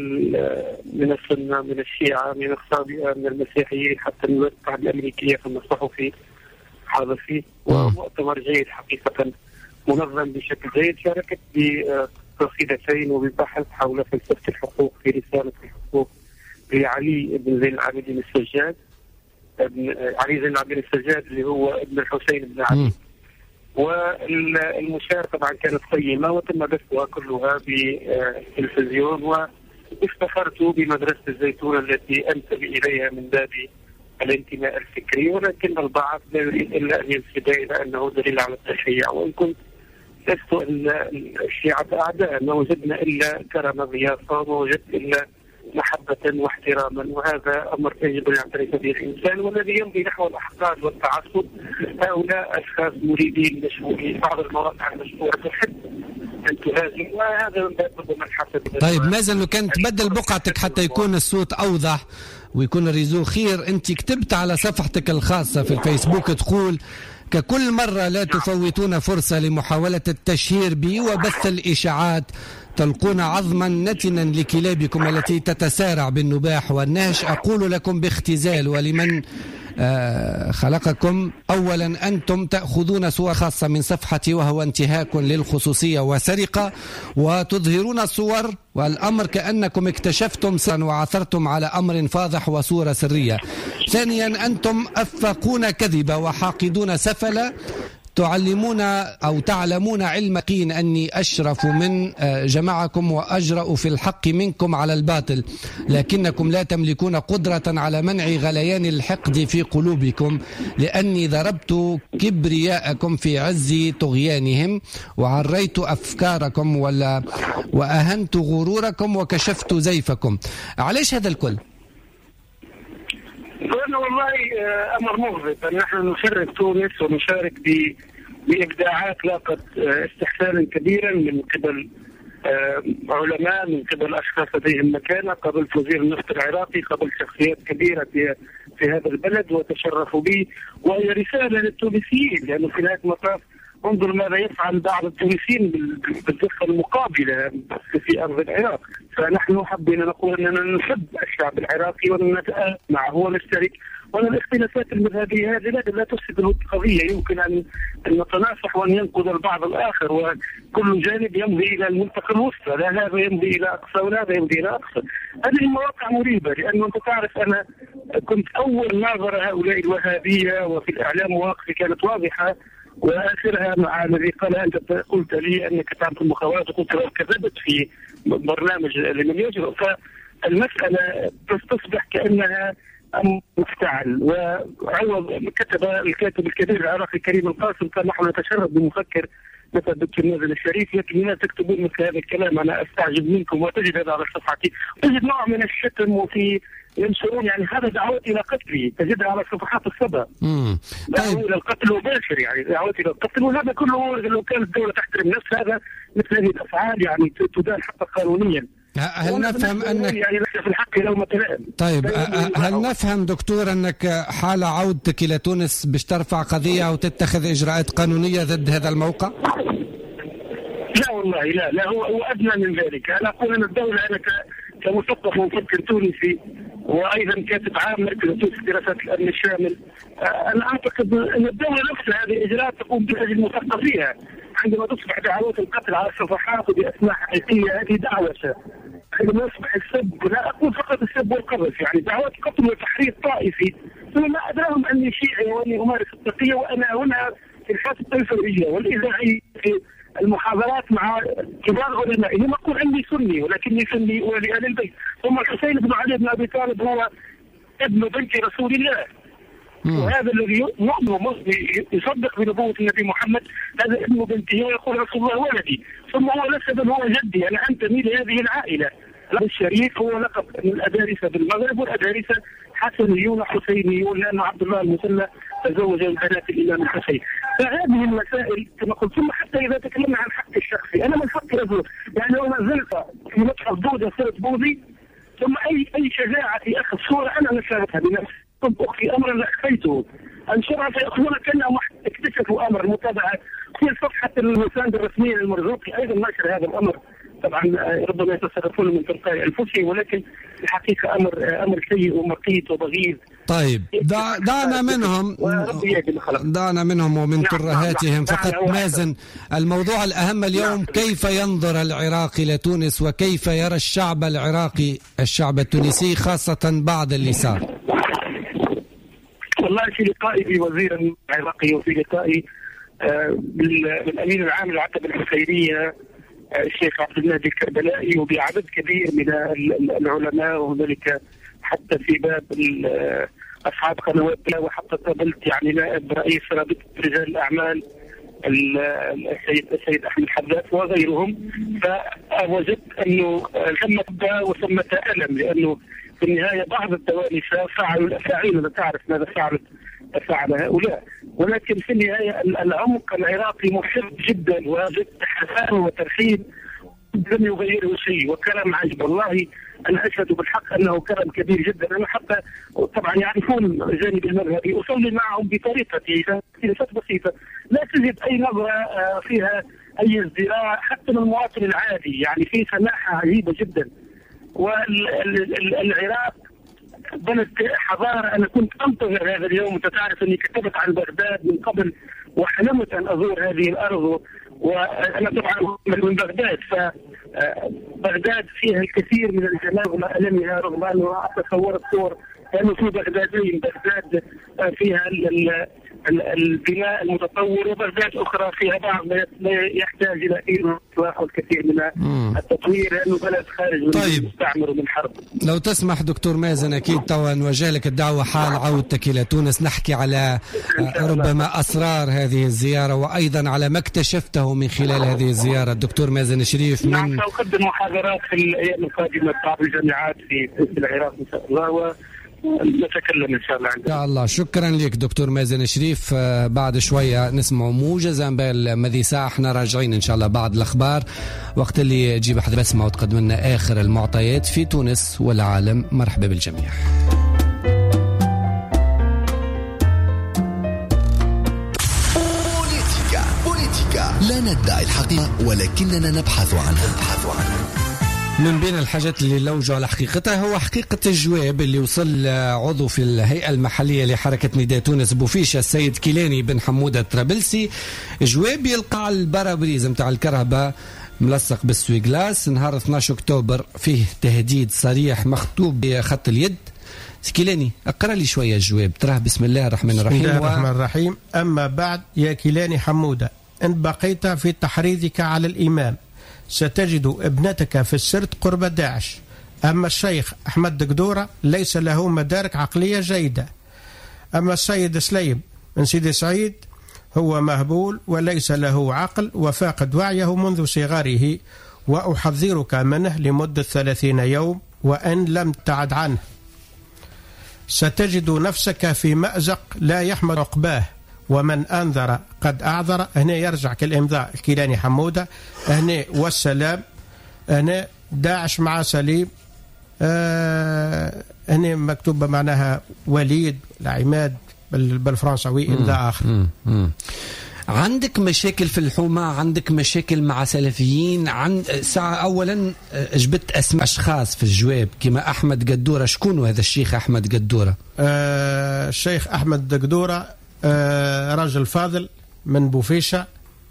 من السنة من الشيعة من الصابئة من المسيحيين حتى من الاتحاد الأمريكية في الصحفي حاضر فيه، ومؤتمر جيد حقيقة منظم بشكل جيد. شاركت بقصيدتين وببحث حول فلسفة الحقوق في رسالة الحقوق لعلي بن زين العابدين السجاد، علي زين العابدين السجاد اللي هو ابن الحسين بن علي. والمشاركة طبعا كانت قيمة وتم بثها كلها بالتلفزيون، وافتخرت بمدرسة الزيتون التي أنتمي إليها من باب الانتماء الفكري، ولكن البعض لا يريد إلا أن ينسب إلى أنه دليل على التشيع، وإن كنت لست الشيعة أعداء، ما وجدنا إلا كرم ضيافة، وما وجدت إلا محبة واحتراما، وهذا أمر يجب أن يعترف به الإنسان. والذي يمضي نحو الأحقاد والتعصب هؤلاء أشخاص مريدين مشهورين، بعض المواقع المشهورة تحب أن تهاجم، وهذا من باب من حسب. طيب مازن، لو كانت تبدل بقعتك حتى يكون الصوت أوضح ويكون الريزو خير، أنت كتبت على صفحتك الخاصة في الفيسبوك تقول ككل مرة لا تفوتون فرصة لمحاولة التشهير بي وبث الإشاعات، تلقون عظما نتنا لكلابكم التي تتسارع بالنباح والنهش. أقول لكم باختزال ولمن آه خلقكم، أولا أنتم تأخذون صور خاصة من صفحتي وهو انتهاك للخصوصية وسرقة، وتظهرون صور والأمر كأنكم اكتشفتم سرا وعثرتم على أمر فاضح وصورة سرية. ثانيا أنتم أفقون كذبة وحاقدون سفلة، تعلمون أو تعلمون علم يقين أني أشرف من جماعكم وأجرأ في الحق منكم على الباطل، لكنكم لا تملكون قدرة على منع غليان الحقد في قلوبكم، لأني ضربت كبرياءكم في عز طغيانهم، وعريت أفكاركم ولا وأهنت غروركم وكشفت زيفكم. علاش هذا الكل؟ أنا والله أمر مغرب أن نحن نشرف تونس ونشارك بإبداعات لاقت استحسانا كبيرا من قبل علماء، من قبل أشخاص لديهم مكانة، قبل وزير النفط العراقي، قبل شخصيات كبيرة في في هذا البلد وتشرفوا به، وهي رسالة للتونسيين، لأنه في نهاية المطاف انظر ماذا يفعل بعض التونسيين بالضفة المقابلة في أرض العراق. فنحن حبينا نقول أننا نحب الشعب العراقي ونتآلف معه ونشترك، وأن الاختلافات المذهبية هذه لا تفسد القضية، يمكن أن نتناصح وأن ينقذ البعض الآخر، وكل جانب يمضي إلى المنطقة الوسطى، لا هذا يمضي إلى أقصى ولا هذا يمضي إلى أقصى. هذه المواقع مريبة، لأنه أنت تعرف أنا كنت أول ناظر هؤلاء الوهابية، وفي الإعلام مواقفي كانت واضحة، واخرها مع الذي قال انت قلت لي انك تعرف المخابرات وقلت لو كذبت في برنامج لمن يجرؤ، فالمساله تصبح كانها مفتعل. وعوض كتب الكاتب الكبير العراقي كريم القاسم قال نحن نتشرف بمفكر مثل الدكتور مازن الشريف، لكن لماذا تكتبون مثل هذا الكلام؟ انا استعجب منكم. وتجد هذا على صفحتي، تجد نوع من الشتم وفي ينشرون يعني هذا دعوات الى قتلي، تجدها على صفحات الصدى. دعوة الى القتل مباشر، يعني دعوات الى القتل، وهذا كله لو كانت الدوله تحترم نفسها هذا مثل هذه الافعال يعني تدان حتى قانونيا. هل نفهم انك يعني في الحق لو مثلا طيب هل نفهم دكتور انك حال عودتك الى تونس باش ترفع قضيه او تتخذ اجراءات قانونيه ضد هذا الموقع؟ لا والله لا لا هو هو ادنى من ذلك. انا اقول ان الدوله انا كمثقف ومفكر تونسي وايضا كاتب عام مركز تونس دراسات الامن الشامل، انا اعتقد ان الدوله نفسها هذه اجراءات تقوم باجل مثقفيها. عندما تصبح دعوات القتل على الصفحات وباسماء حقيقيه هذه دعوه. عندما يصبح السب، لا اقول فقط السب والقذف، يعني دعوات قتل وتحريض طائفي، ثم ما ادراهم اني شيعي واني امارس التقيه وانا هنا في الحاسه التلفزيونيه والاذاعيه في المحاضرات مع كبار علمائهم اقول اني سني ولكني سني ولآل البيت. ثم الحسين بن علي بن ابي طالب هو ابن بنت رسول الله، وهذا الذي يؤمن يصدق بنبوة النبي محمد هذا ابن بنته ويقول رسول الله ولدي، ثم هو نسبا هو جدي، انا انتمي لهذه العائله. الشريف هو لقب من الادارسه بالمغرب، والادارسه حسنيون حسينيون لان عبد الله المثنى تزوج من بنات الامام الحسين. فهذه المسائل كما قلت. ثم حتى اذا تكلمنا عن حق الشخصي، انا من حقي ازور، يعني لو نزلت في متحف بوذا صرت بوذي، ثم اي اي شجاعه في اخذ صوره انا نشرتها بنفسي، كنت اخفي امرا لاخفيته، انشرها في اخبار كانهم اكتشفوا امر متابعه في صفحه المساند الرسميه للمرزوقي ايضا نشر هذا الامر. طبعا ربما يتصرفون من تلقاء انفسهم، ولكن الحقيقه امر امر سيء ومقيت وبغيض. طيب دع دعنا منهم دعنا منهم ومن ترهاتهم فقط. مازن، الموضوع الاهم اليوم كيف ينظر العراقي لتونس وكيف يرى الشعب العراقي الشعب التونسي خاصه بعد اللي صار؟ والله في لقائي بوزير العراقي وفي لقائي بالامين العام للعتبه الحسينيه الشيخ عبد المهدي الكربلائي وبعدد كبير من العلماء، وذلك حتى في باب اصحاب قنوات، وحتى قابلت يعني نائب رئيس رابطه رجال الاعمال السيد السيد احمد حداد وغيرهم، فوجدت انه ثمة وثمة الم، لانه في النهايه بعض التوانسه فعلوا الافاعيل، لا تعرف ماذا فعلت فعل هؤلاء، ولكن في النهايه العمق العراقي محب جدا، وجدت حساسه وترحيب لم يغيره شيء، وكلام عجب. والله انا اشهد بالحق انه كلام كبير جدا. انا حتى طبعا يعرفون الجانب المذهبي، اصلي معهم بطريقتي سياسات بسيطه، لا تجد اي نظره فيها اي ازدراء حتى من المواطن العادي، يعني في سماحه عجيبه جدا. والعراق بنت حضاره، انا كنت انتظر هذا اليوم. انت تعرف اني كتبت عن بغداد من قبل وحلمت ان ازور هذه الارض، وانا طبعا من بغداد، فبغداد فيها الكثير من الجمال وما ألمها، رغم انه تصورت صور كانوا في بغدادين، بغداد فيها البناء المتطور وبغداد اخرى فيها بعض ما يحتاج الى اصلاح والكثير من التطوير، لانه بلد خارج من طيب. مستعمر ومن حرب. لو تسمح دكتور مازن، اكيد توا نوجه لك الدعوه حال عودتك الى تونس، نحكي على ربما اسرار هذه الزياره وايضا على ما اكتشفته من خلال هذه الزياره. الدكتور مازن الشريف من نعم، سأقدم محاضرات في الايام القادمه بعض الجامعات في العراق ان شاء الله، نتكلم ان شاء الله عندنا. يا الله، شكرا لك دكتور مازن شريف. بعد شويه نسمع موجزا بالمذي ساعه، احنا راجعين ان شاء الله بعد الاخبار، وقت اللي تجيب احد بسمه وتقدم لنا اخر المعطيات في تونس والعالم. مرحبا بالجميع. بوليتيكا بوليتيكا، لا ندعي الحقيقه ولكننا نبحث عنها نبحث عنها من بين الحاجات اللي لوجوا على حقيقتها هو حقيقة الجواب اللي وصل عضو في الهيئة المحلية لحركة نداء تونس بوفيشة السيد كيلاني بن حمودة الطرابلسي. جواب يلقى على البرابريز متاع الكرهبة ملصق بالسويغلاس نهار اثناشر أكتوبر، فيه تهديد صريح مخطوب بخط اليد كيلاني اقرأ لي شوية الجواب تراه. بسم الله الرحمن الرحيم. بسم الله الرحمن الرحيم. أما بعد يا كيلاني حمودة، إن بقيت في تحريضك على الإمام ستجد ابنتك في السرد قرب داعش. أما الشيخ أحمد دقدورة ليس له مدارك عقلية جيدة. أما السيد سليم من سيدي سعيد هو مهبول وليس له عقل وفاقد وعيه منذ صغره، وأحذرك منه لمدة ثلاثين يوم، وإن لم تعد عنه ستجد نفسك في مأزق لا يحمل عقباه، ومن أنذر قد أعذر. هنا يرجع كالإمضاء الكيلاني حمودة، هنا والسلام، هنا داعش مع سليم، آه هنا مكتوبة معناها وليد العماد بالفرنساوي إمضاء آخر. مم. مم. عندك مشاكل في الحومة، عندك مشاكل مع سلفيين، عند ساعة أولا جبت أسماء أشخاص في الجواب كما أحمد قدورة. شكون هذا الشيخ أحمد قدورة؟ آه الشيخ أحمد قدورة آه رجل فاضل من بوفيشة،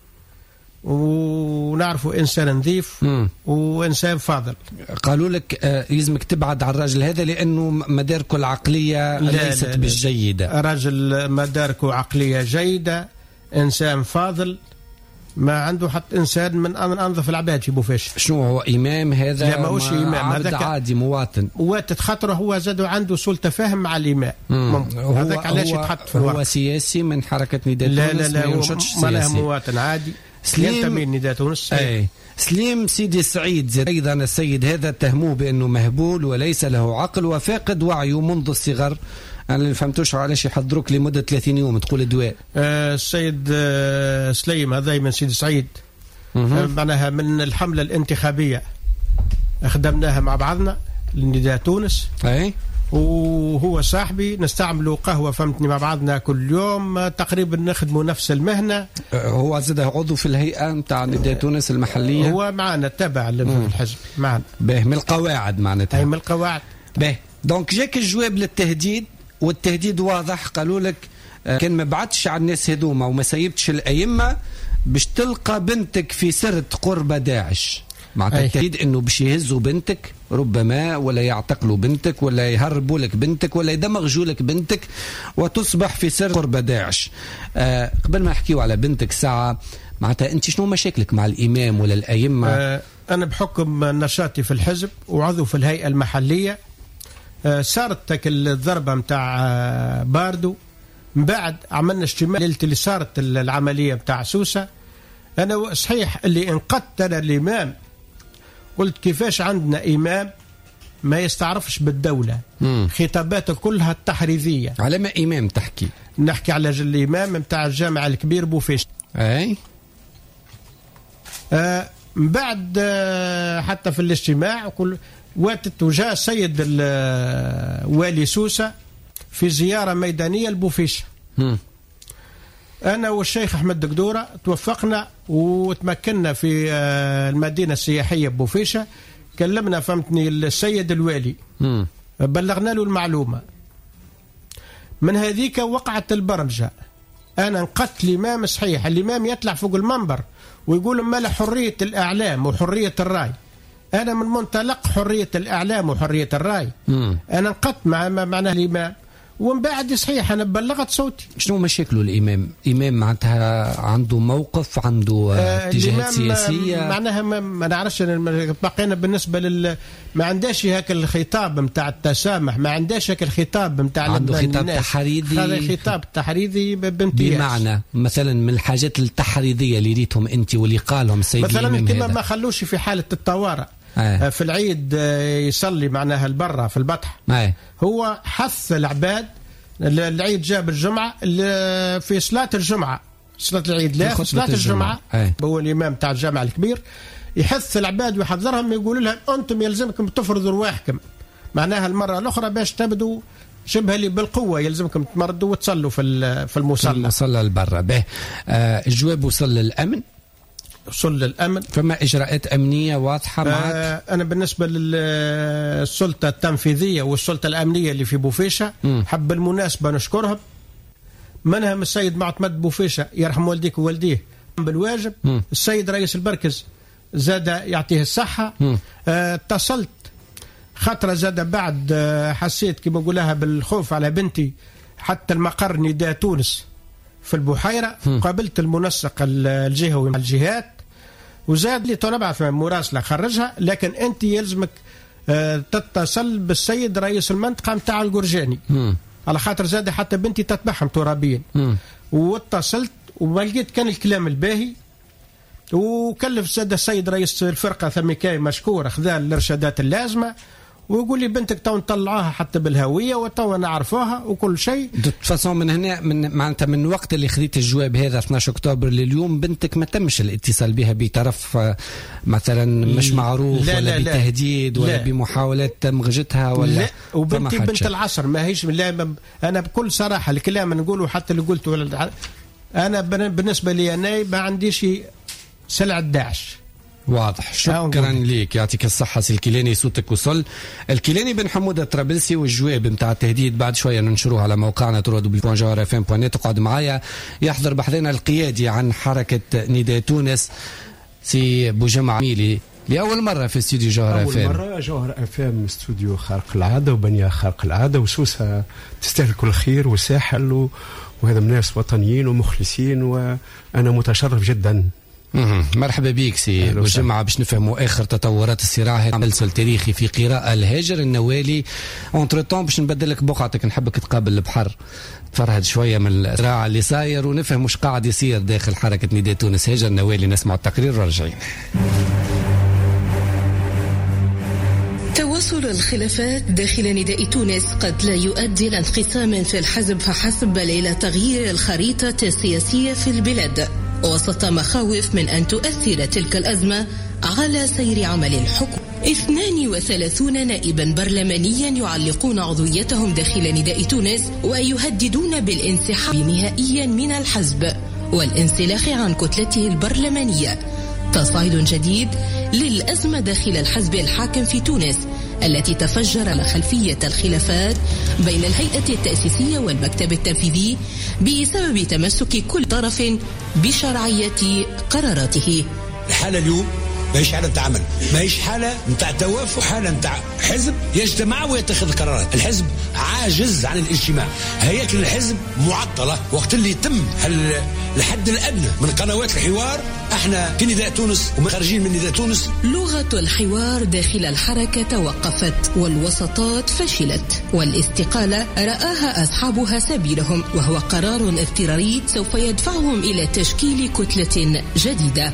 ونعرفه إنسان نظيف مم. وإنسان فاضل. قالوا لك آه يلزمك تبعد عن الرجل هذا لأنه مداركه العقلية لا ليست لا بالجيدة. رجل مداركه عقلية جيدة، إنسان فاضل، ما عنده حتى إنسان من أنظف العباد في بوفيش. شنو هو إمام هذا؟ لا ماهوش إمام، هذا عادي مواطن. واتت خاطره هو زاد عنده سوء تفاهم مع الإمام. هذاك علاش يتحط في الوقت. هو سياسي من حركة نداء تونس؟ لا لا لا هو معناها مواطن عادي ينتمي لنداء تونس. أي سليم سيدي سعيد زاد أيضا السيد هذا تهموه بأنه مهبول وليس له عقل وفاقد وعيه منذ الصغر. أنا اللي فهمتوش علاش يحضروك لمدة ثلاثين يوم تقول دواء. آه السيد آه سليم هذا من سيد سعيد، آه معناها من الحملة الانتخابية خدمناها مع بعضنا لنداء تونس. أي وهو صاحبي نستعملوا قهوة فهمتني مع بعضنا كل يوم تقريبا نخدموا نفس المهنة. آه هو زاد عضو في الهيئة نتاع نداء تونس المحلية. هو معنا تابع للحزب معنا. به من القواعد معناتها. أي من القواعد. به دونك جاك الجواب للتهديد، والتهديد واضح. قالوا لك كان ما بعدش على الناس هذوما وما سيبتش الأئمة باش تلقى بنتك في سرد قرب داعش. معناتها التهديد انه باش يهزوا بنتك ربما، ولا يعتقلوا بنتك، ولا يهربوا لك بنتك، ولا يدمغجوا لك بنتك وتصبح في سرد قرب داعش. آه قبل ما نحكيوا على بنتك ساعة، معناتها انت شنو مشاكلك مع الإمام ولا الأئمة؟ آه انا بحكم نشاطي في الحزب وعضو في الهيئة المحلية، صارت الضربة متاع باردو، من بعد عملنا اجتماع ليلة اللي صارت العملية متاع سوسة. أنا صحيح اللي انقدت أنا الإمام قلت كيفاش عندنا إمام ما يستعرفش بالدولة، مم. خطاباته كلها التحريضية. على ما إمام تحكي؟ نحكي على الإمام متاع الجامع الكبير بوفيش. أي آه من بعد آه حتى في الاجتماع وكل واتت وجاء السيد والي سوسة في زيارة ميدانية لبوفيشة. أنا والشيخ أحمد دقدورة توفقنا وتمكنا في المدينة السياحية بوفيشة. كلمنا فهمتني السيد الوالي، بلغنا له المعلومة. من هذيك وقعت البرمجة. أنا انقدت الإمام صحيح، الإمام يطلع فوق المنبر ويقول ما حرية الإعلام وحرية الرأي. أنا من منطلق حرية الإعلام وحرية الرأي مم. أنا انقدت مع معناه الإمام، ومن بعد صحيح أنا بلغت صوتي. شنو مشاكله الإمام؟ إمام معناتها عنده موقف، عنده اتجاهات سياسية؟ معناها ما, ما نعرفش. بقينا بالنسبة لل ما عندهاش هيك الخطاب متاع التسامح، ما عندهاش هيك الخطاب متاع عنده خطاب تحريضي. هذا خطاب تحريضي بامتياز. بمعنى مثلا من الحاجات التحريضية اللي ريتهم أنت واللي قالهم السيد الإمام مثلا كما ما خلوش في حالة الطوارئ آه. في العيد يصلي معناها البرة في البطح آه. هو حث العباد. العيد جاب الجمعة في صلاة الجمعة، صلاة العيد لا في صلاة الجمعة آه. هو الإمام تاع الجامع الكبير يحث العباد ويحذرهم، يقول لهم أنتم يلزمكم تفرضوا رواحكم، معناها المرة الأخرى باش تبدوا شبه لي بالقوة يلزمكم تمردوا وتصلوا في في المصلى المصلى البرة. به آه الجواب وصل للأمن، وصل للأمن. فما إجراءات أمنية واضحة معك؟ آه أنا بالنسبة للسلطة التنفيذية والسلطة الأمنية اللي في بوفيشة م. حب بالمناسبة نشكرهم، منهم السيد معتمد بوفيشة يرحم والديك ووالديه بالواجب م. السيد رئيس البركز زاد يعطيه الصحة. آه اتصلت خاطر زاد بعد حسيت كما نقولها بالخوف على بنتي، حتى المقر نداء تونس في البحيرة قابلت المنسق الجهوي مع الجهات وزاد لي طلب في مراسلة خرجها، لكن أنت يلزمك تتصل بالسيد رئيس المنطقة متاع القرجاني على خاطر زاد حتى بنتي تتبعهم ترابيا. واتصلت وما لقيت كان الكلام الباهي، وكلف زاد السيد رئيس الفرقة ثميكاي مشكور خذا الإرشادات اللازمة، ويقول لي بنتك تو نطلعوها حتى بالهويه وتو نعرفوها وكل شيء. فاصون من هنا من معناتها من وقت اللي خذيت الجواب هذا اثني عشر أكتوبر لليوم بنتك ما تمش الاتصال بها بطرف مثلا مش معروف لا ولا لا بتهديد لا ولا لا بمحاولات مغجتها ولا لا. وبنتي بنت العصر ما هيش لا، انا بكل صراحه الكلام نقوله حتى اللي قلته انا بالنسبه لي انا ما عنديش سلعه داعش. واضح. شكرا ليك، يعطيك الصحة سي الكيلاني، صوتك وصل. الكيلاني بن حمودة الطرابلسي، والجواب نتاع التهديد بعد شوية ننشروه على موقعنا ترادو بوان جوهر اف ام بوان نت. تقعد معايا يحضر بحثنا القيادي عن حركة نداء تونس سي بوجمع ميلي لأول مرة في استوديو جوهر اف ام. أول مرة جوهر اف ام استوديو خارق العادة وبنية خارق العادة، وسوسة تستاهل كل خير وساحل و... وهذا من ناس وطنيين ومخلصين، وأنا متشرف جدا. مرحبا بيك سي والجمعة باش نفهموا اخر تطورات الصراع. هذا مسلسل تاريخي في قراءة الهاجر النوالي. اونتر طون باش نبدل لك بقعتك، نحبك تقابل البحر تفرهد شوية من الصراع اللي صاير ونفهم وش قاعد يصير داخل حركة نداء تونس هاجر النوالي. نسمع التقرير وراجعين. تواصل الخلافات داخل نداء تونس قد لا يؤدي إلى انقسام في الحزب فحسب، بل إلى تغيير الخريطة السياسية في البلاد، وسط مخاوف من أن تؤثر تلك الأزمة على سير عمل الحكم. اثنان وثلاثون نائبا برلمانيا يعلقون عضويتهم داخل نداء تونس ويهددون بالانسحاب نهائيا من الحزب والانسلاخ عن كتلته البرلمانية. تصاعد جديد للأزمة داخل الحزب الحاكم في تونس التي تفجر على خلفية الخلافات بين الهيئة التأسيسية والمكتب التنفيذي بسبب تمسك كل طرف بشرعية قراراته. الحالة اليوم ما هيش حالة عمل، ما هيش حالة متاع توافق، حالة متاع حزب يجتمع ويتخذ قرارات. الحزب عاجز عن الاجتماع، هياكل الحزب معطلة. وقت اللي يتم الحد الأدنى من قنوات الحوار، احنا في نداء تونس وما خارجين من نداء تونس. لغة الحوار داخل الحركة توقفت والوسطات فشلت، والاستقالة رآها أصحابها سبيلهم، وهو قرار اضطراري سوف يدفعهم إلى تشكيل كتلة جديدة.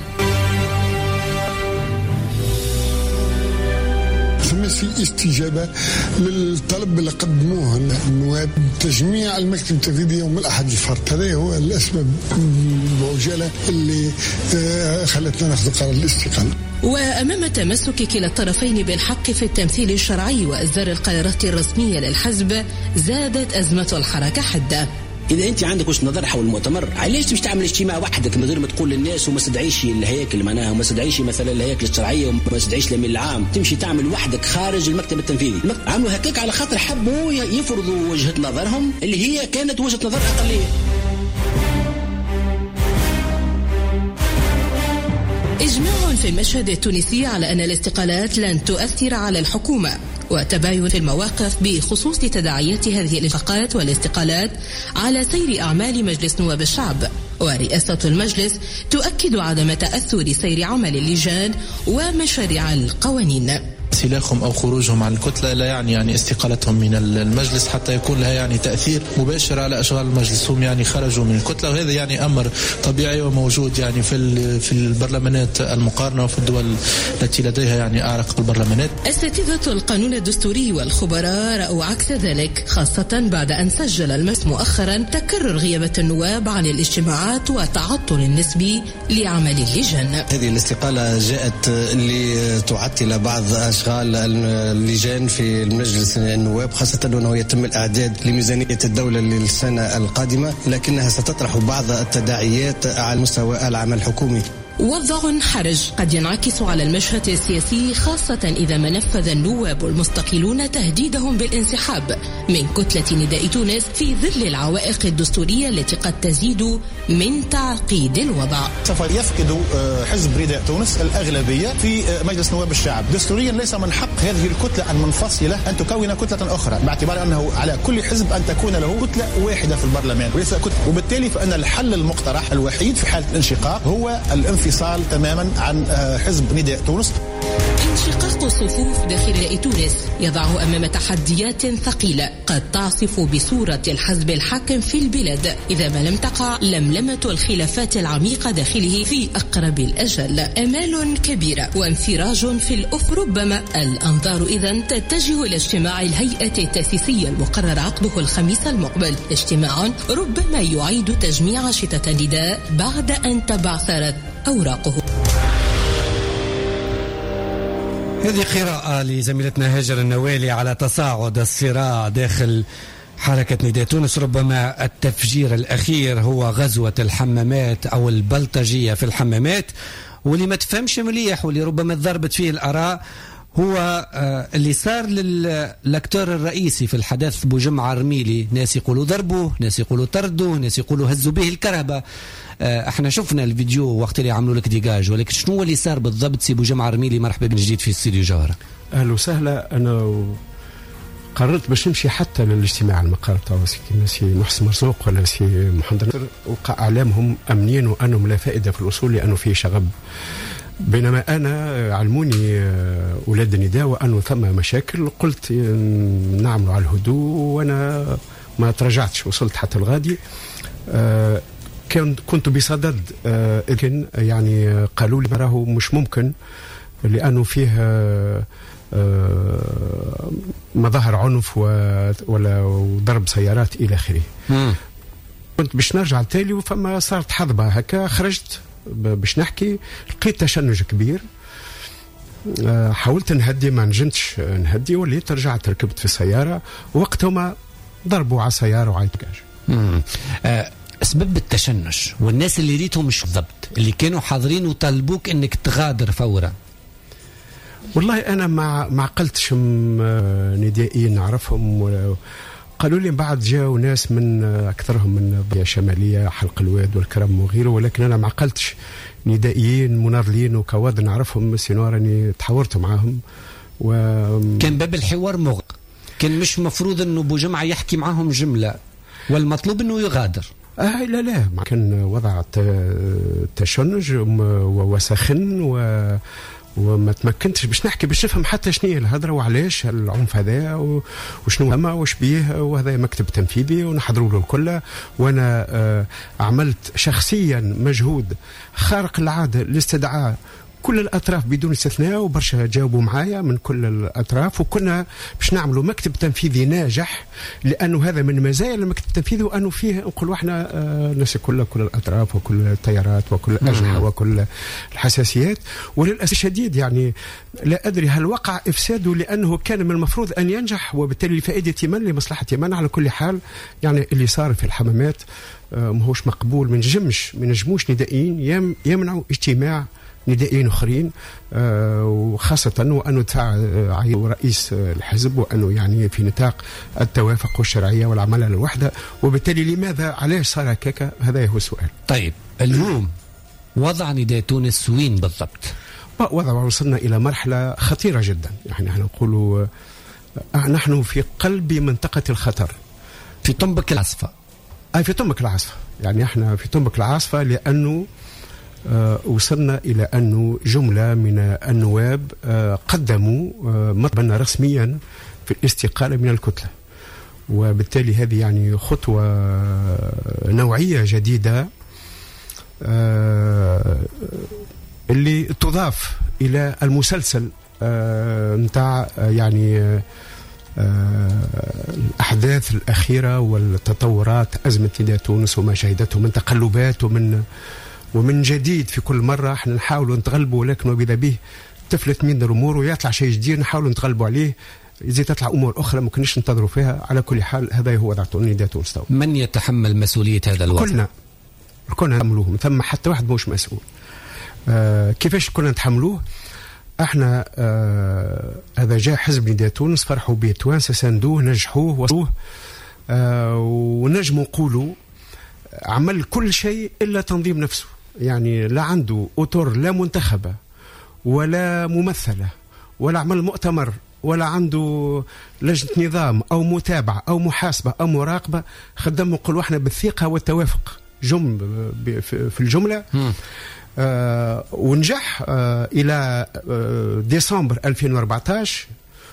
في استجابة للطلب اللي قدموه النواب تجميع المكتب التنفيذي يوم الأحد الفرد. هذا هو الأسباب المعجلة اللي خلتنا ناخذ قرار الاستقالة. وأمام تمسك كلا الطرفين بالحق في التمثيل الشرعي وإصدار القرارات الرسمية للحزب، زادت أزمة الحركة حدة. إذا أنت عندك وش نظر حول المؤتمر، علاش مش تعمل اجتماع وحدك من غير ما تقول للناس وما تدعيش الهياكل معناها وما تدعيش مثلا الهياكل الشرعية وما تدعيش الأمين العام، تمشي تعمل وحدك خارج المكتب التنفيذي. عملوا هكاك على خاطر حبوا يفرضوا وجهة نظرهم اللي هي كانت وجهة نظر أقلية. إجماع في المشهد التونسي على أن الاستقالات لن تؤثر على الحكومة، وتباين في المواقف بخصوص تداعيات هذه الإخفاقات والاستقالات على سير أعمال مجلس نواب الشعب. ورئاسة المجلس تؤكد عدم تأثر سير عمل اللجان ومشاريع القوانين. انسلاخهم أو خروجهم عن الكتلة لا يعني يعني استقالتهم من المجلس حتى يكون لها يعني تأثير مباشر على أشغال المجلس. هم يعني خرجوا من الكتلة، وهذا يعني أمر طبيعي وموجود يعني في في البرلمانات المقارنة وفي الدول التي لديها يعني أعرق البرلمانات. أساتذة القانون الدستوري والخبراء رأوا عكس ذلك، خاصة بعد أن سجل المجلس مؤخرا تكرر غيابة النواب عن الاجتماعات وتعطل النسبي لعمل اللجان. هذه الاستقالة جاءت لتعطل بعض أشغال اللجان في المجلس النواب، خاصة أنه يتم الإعداد لميزانية الدولة للسنة القادمة، لكنها ستطرح بعض التداعيات على مستوى العمل الحكومي. وضع حرج قد ينعكس على المشهد السياسي، خاصة إذا ما نفذ النواب المستقلون تهديدهم بالانسحاب من كتلة نداء تونس في ظل العوائق الدستورية التي قد تزيد من تعقيد الوضع. سوف يفقد حزب نداء تونس الأغلبية في مجلس نواب الشعب. دستوريا ليس من حق هذه الكتلة المنفصلة أن تكون كتلة أخرى، باعتبار أنه على كل حزب أن تكون له كتلة واحدة في البرلمان وليس كتلة، وبالتالي فإن الحل المقترح الوحيد في حالة الانشقاق هو الانفصال تماما عن حزب نداء تونس. انشقاق الصفوف داخل نداء تونس يضعه أمام تحديات ثقيلة قد تعصف بصورة الحزب الحاكم في البلاد إذا ما لم تقع لملمة الخلافات العميقة داخله في أقرب الأجل. آمال كبيرة وانفراج في الأفق، ربما الأنظار إذن تتجه إلى اجتماع الهيئة التأسيسية المقرر عقده الخميس المقبل، اجتماع ربما يعيد تجميع شتات النداء بعد أن تبعثرت أوراقه. هذه قراءة لزميلتنا هاجر النوالي على تصاعد الصراع داخل حركة نداء تونس. ربما التفجير الأخير هو غزوة الحمامات أو البلطجية في الحمامات، واللي ما تفهمش مليح واللي ربما ضربت فيه الآراء هو اللي صار للاكتور الرئيسي في الحدث بوجمعة رميلي. ناس يقولوا ضربوه، ناس يقولوا طردوه، ناس يقولوا هزوا به الكرهبة. احنا شفنا الفيديو وقت اللي عملوا لك ديجاج، ولكن شنو هو اللي صار بالضبط سي بوجمعة رميلي؟ مرحبا من جديد في استديو جوهرة. اهلا وسهلا. انا قررت باش نمشي حتى للاجتماع المقر تاع سي محسن مرزوق ولا سي محمد، وقع اعلامهم امنيا وانهم لا فائده في الوصول لانه فيه شغب، بينما أنا علموني أولاد النداء وأنه ثم مشاكل. قلت نعملوا على الهدوء وأنا ما تراجعتش، وصلت حتى الغادي. كنت بصدد، لكن يعني قالوا لي راهو مش ممكن لأنه فيه مظاهر عنف ولا وضرب سيارات إلى آخره. كنت باش نرجع التالي فما صارت حظبة هكا، خرجت باش نحكي، لقيت تشنج كبير. حاولت نهدي ما نجمتش نهدي، وليت رجعت ركبت في السيارة، وقتها ضربوا على السيارة وعلى الدجاج. أسباب التشنج والناس اللي ريتهم مش بالضبط اللي كانوا حاضرين وطالبوك انك تغادر فورا. والله انا ما ما عقلتش ندائيين نعرفهم، قالوا لي بعد جاءوا ناس من اكثرهم من الضيعه الشماليه، حلق الواد والكرم وغيره، ولكن انا ما عقلتش ندائيين مناضلين وكوادر نعرفهم، سينو راني تحاورت معاهم و كان باب الحوار مغلق، كان مش مفروض انه بوجمعة يحكي معاهم جمله والمطلوب انه يغادر. آه لا لا كان وضع تشنج وسخن و وما تمكنتش باش نحكي باش نفهم حتى شنو هي الهضره وعلاش العنف هذا وشنو هما واش بيه، وهذا مكتب تنفيذي ونحضروا له الكل. وانا آه عملت شخصيا مجهود خارق العاده لاستدعاء كل الأطراف بدون استثناء، وبرشا جاوبوا معايا من كل الأطراف، وكنا باش نعملوا مكتب تنفيذي ناجح، لأنه هذا من مزايا المكتب التنفيذي، وأنه فيه نقولوا احنا الناس كل كل الأطراف وكل التيارات وكل الأجنحة وكل الحساسيات. وللأسف الشديد يعني لا أدري هل وقع إفساده، لأنه كان من المفروض أن ينجح، وبالتالي لفائدة من لمصلحة من. على كل حال يعني اللي صار في الحمامات ماهوش مقبول، من جمش من نجموش ندائيين يمنعوا اجتماع ندائيين اخرين، آه وخاصه وانه تاع رئيس الحزب، وانه يعني في نطاق التوافق والشرعيه والعمل على الوحده، وبالتالي لماذا علاش صار هكاك؟ هذا هو السؤال. طيب اليوم وضع نداء تونس وين بالضبط؟ وضع وصلنا الى مرحله خطيره جدا، يعني احنا نقولوا آه نحن في قلب منطقه الخطر، في طنبك العاصفه. اي في طنبك العاصفه، يعني احنا في طنبك العاصفه، لانه آه وصلنا إلى أنه جملة من النواب آه قدموا آه مطلبا رسميا في الاستقالة من الكتلة، وبالتالي هذه يعني خطوة نوعية جديدة آه اللي تضاف إلى المسلسل متاع آه يعني آه الأحداث الأخيرة والتطورات أزمة نداء تونس وما شهدته من تقلبات ومن ومن جديد. في كل مرة احنا نحاول نتغلبوا، ولكن وبذا به تفلت من الأمور ويطلع شيء جديد نحاول نتغلبوا عليه، إذا تطلع أمور أخرى ما كناش ننتظروا فيها. على كل حال هذا هو وضع نداء تونس. من يتحمل مسؤولية هذا الوضع؟ كلنا كلنا نعملوهم، ثم حتى واحد مش مسؤول. آه كيفاش كنا نتحملوه؟ احنا آه هذا جاء حزب نداء تونس، فرحوا به التوانسه، ساندوه، نجحوه، وصلوه، آه ونجموا نقولوا عمل كل شيء الا تنظيم نفسه. يعني لا عنده اطر لا منتخبه ولا ممثله ولا عمل مؤتمر ولا عنده لجنه نظام او متابعه او محاسبه او مراقبه. خدم نقولوا احنا بالثقه والتوافق جم في الجمله. آه ونجح آه إلى آه ديسمبر ألفين وأربعطاش،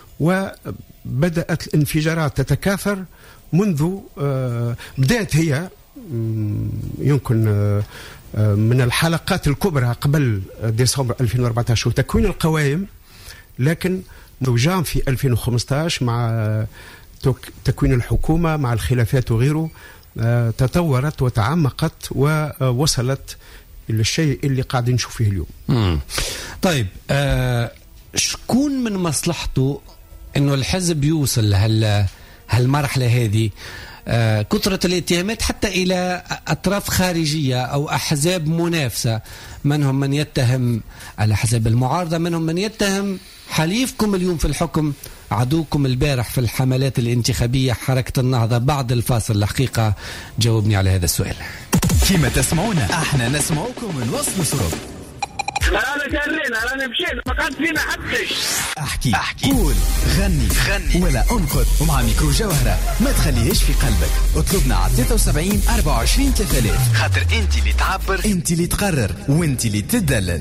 وبدأت الانفجارات تتكاثر منذ آه بدأت هي يمكن آه من الحلقات الكبرى قبل ديسمبر ألفين وأربعطاش وتكوين القوائم، لكن منذ جانفي ألفين وخمسطاش مع تكوين الحكومة مع الخلافات وغيره آه تطورت وتعمقت ووصلت الشيء اللي قاعدين نشوف فيه اليوم. مم. طيب آه شكون من مصلحته انه الحزب يوصل لهال هالمرحله هذه؟ آه كثره الاتهامات حتى الى اطراف خارجيه او احزاب منافسه، منهم من يتهم الاحزاب المعارضه، منهم من يتهم حليفكم اليوم في الحكم، عدوكم البارح في الحملات الانتخابيه حركه النهضه. بعد الفاصل الحقيقه جاوبني على هذا السؤال. كما تسمعونا احنا نسمعكم من وسط سرب. انا كرينا انا مشيت ما كان فينا حدش. احكي احكي قول غني غني ولا انقد، ومع ميكرو جوهره ما تخليهش في قلبك. اطلبنا على ثلاثة وسبعين أربعة وعشرين ثلاثة آلاف، خاطر انت اللي تعبر، انت اللي تقرر، وانت اللي تدلل.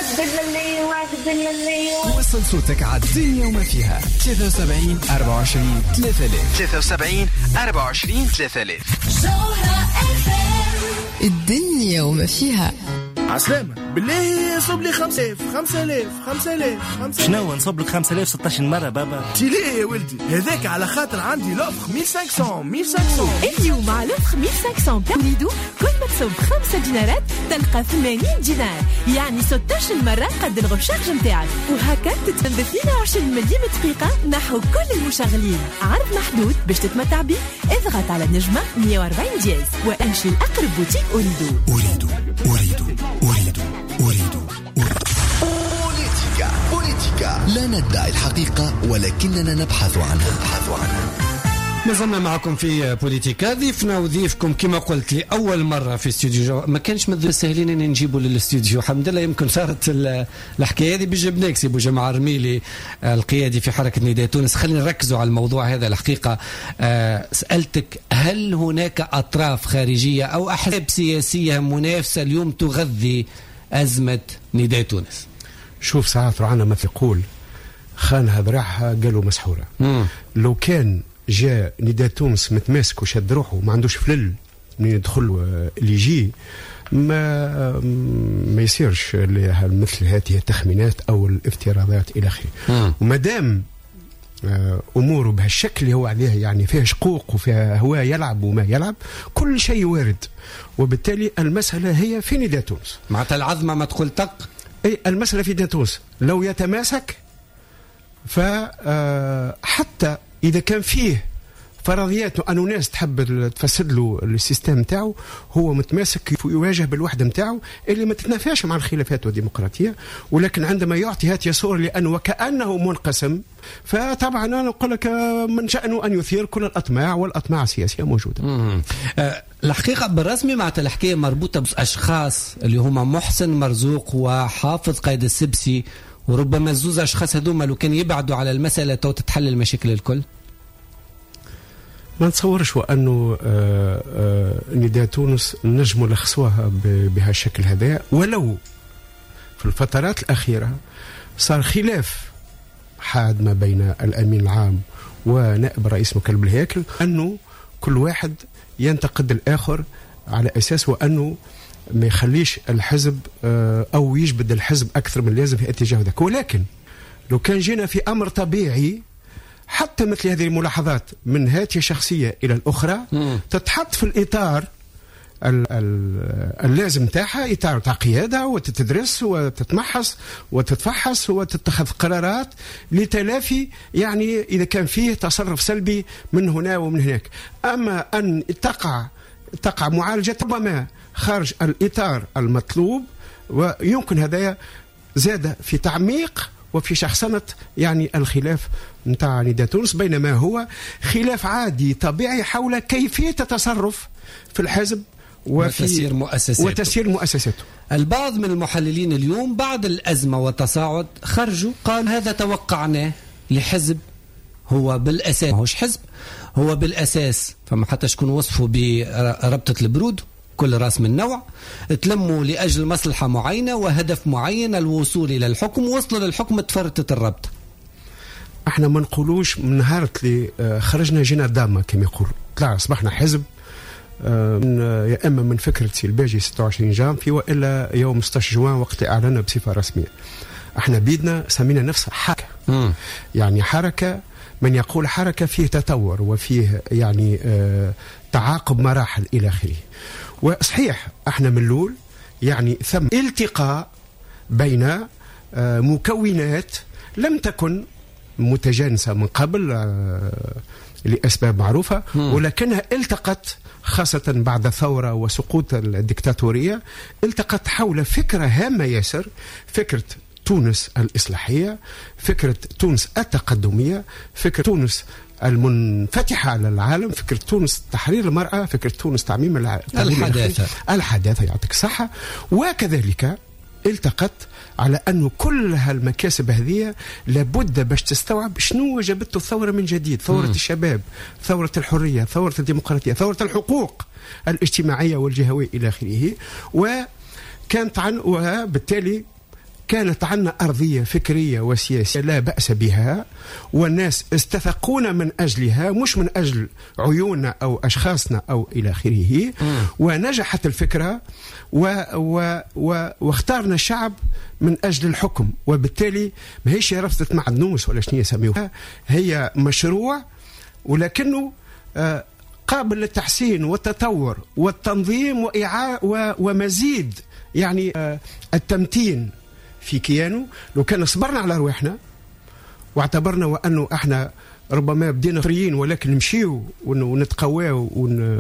وصل صوتك على الدنيا وما فيها. ثلاثة وسبعين أربعة وعشرين ثلاثة آلاف، ثلاثة وسبعين أربعة وعشرين ثلاثة آلاف. الدنيا وما فيها. عسلامة بالله صب لي خمسة آلاف خمسة آلاف خمسة آلاف خمسة آلاف. شنو نصب لك خمسة آلاف ستاشر مرة بابا؟ تيلي يا ولدي هذاك على خاطر عندي لوفر ألف وخمسمية ألف وخمسمية. اليوم على لوفر ألف وخمسمية تريدو كل ما تصب خمسة دينارات تلقى ثمانين دينار، يعني ستاشر مرة قد الغشاج نتاعك، وهكا تتم اثنين وعشرين مليم دقيقة نحو كل المشغلين. عرض محدود باش تتمتع به. اضغط على النجمة مية وأربعين دياز وامشي لأقرب بوتيك أريدو. أريدو أريدو أريدو أريدو بوليتيكا بوليتيكا، لا ندعي الحقيقة ولكننا نبحث عنها نبحث عنها. ما زلنا معكم في بوليتيكا. ضيفنا وضيفكم كما قلت لي أول مرة في استوديو، ما كانش من السهلين أن نجيبه للاستوديو. الحمد لله يمكن صارت الحكاية هذه بجبناك سي بو جماعة رميلي القيادي في حركة نداء تونس. خلينا نركزوا على الموضوع هذا. الحقيقة أه سألتك هل هناك أطراف خارجية أو أحزاب سياسية منافسة اليوم تغذي أزمة نداء تونس؟ شوف ساعات رعنا ما تقول خانها ذراعها قالوا مسحورة. مم. لو كان جاء نداء تونس متماسك وشد روحه وما عندوش فلل من يدخل اللي يجي، ما ما يصيرش مثل هذه التخمينات او الافتراضات الى اخره. وما دام اموره بهالشكل اللي هو عليه، يعني فيها شقوق وفيها هو يلعب وما يلعب، كل شيء وارد. وبالتالي المساله هي في نداء تونس. معناتها العظمه ما تقول طق. اي المساله في نداء تونس لو يتماسك، فحتى إذا كان فيه فرضيات أنه ناس تحب تفسد له السيستم نتاعو، هو متماسك يواجه بالوحدة نتاعو اللي ما تتنافاش مع الخلافات والديمقراطية. ولكن عندما يعطي هذه الصورة لأنه وكأنه منقسم، فطبعا أنا أقول لك من شأنه أن يثير كل الأطماع، والأطماع السياسية موجودة. أه الحقيقة بالرسمي مع الحكاية مربوطة بأشخاص اللي هما محسن مرزوق وحافظ قايد السبسي، وربما زوز أشخاص هذوما لو كان يبعدوا على المسألة تو تتحل المشاكل الكل. ما نتصورش وأنه نداء تونس نجموا لخصوها بهالشكل هذا، ولو في الفترات الأخيرة صار خلاف حاد ما بين الأمين العام ونائب رئيس مكلب الهياكل، أنه كل واحد ينتقد الآخر على أساس وأنه ما يخليش الحزب أو يجبد الحزب أكثر من اللازم في اتجاه ذاك. ولكن لو كان جينا في أمر طبيعي، حتى مثل هذه الملاحظات من هاتية شخصية إلى الأخرى مم. تتحط في الإطار ال ال اللازم تاعها، إطار تاع قيادة، وتتدرس وتتمحص وتتفحص وتتخذ قرارات لتلافي، يعني إذا كان فيه تصرف سلبي من هنا ومن هناك. أما أن تقع تقع معالجة ربما خارج الإطار المطلوب، ويمكن هذا زاد في تعميق وفي شخصنة يعني الخلاف نتاع نداء تونس، بينما هو خلاف عادي طبيعي حول كيفية التصرف في الحزب وفي وتسيير مؤسساته وتسيير مؤسساته. البعض من المحللين اليوم بعد الأزمة والتصاعد خرجوا قال هذا توقعناه لحزب هو بالأساس ماهوش حزب، هو بالأساس فما حتى شكون وصفوا بربطة البرود، كل راس من نوع، تلموا لأجل مصلحة معينة وهدف معين الوصول إلى الحكم، وصلوا للحكم تفرتت الربطة. احنا ما نقولوش من نهار اللي خرجنا جينا داما كما يقولوا، طلع اصبحنا حزب يا اما من فكره الباجي ستة وعشرين جانفي والا يوم ستة عشر جوان وقت اعلنا بصفه رسميه. احنا بيدنا سمينا نفسها حركه، م. يعني حركه، من يقول حركه فيه تطور وفيه يعني آه تعاقب مراحل الى اخره. وصحيح احنا من الاول يعني ثم التقاء بين آه مكونات لم تكن متجانسه من قبل آه لاسباب معروفه، ولكنها التقت خاصة بعد ثورة وسقوط الدكتاتورية، التقت حول فكرة هامة ياسر، فكرة تونس الإصلاحية، فكرة تونس التقدمية، فكرة تونس المنفتحة على العالم، فكرة تونس تحرير المرأة، فكرة تونس تعميم الحداثة الحداثة يعطيك الصحة. وكذلك التقت على أنه كل هالمكاسب هذه لابد باش تستوعب شنو جابته الثورة من جديد، ثورة م. الشباب، ثورة الحرية، ثورة الديمقراطية، ثورة الحقوق الاجتماعية والجهوية إلى آخره. وكانت عن وبالتالي كانت عنا أرضية فكرية وسياسية لا بأس بها، والناس استثقون من أجلها مش من أجل عيوننا أو أشخاصنا أو إلى آخره. ونجحت الفكرة و و و واختارنا الشعب من أجل الحكم، وبالتالي ما هيش رفضة معدنوس ولا شنو يسميوها، هي مشروع ولكنه آه قابل للتحسين والتطور والتنظيم وإعاء ومزيد يعني آه التمتين في كيانه. لو كان صبرنا على رواحنا واعتبرنا وأنه احنا ربما بدينا فريين ولكن نمشيو ونتقواو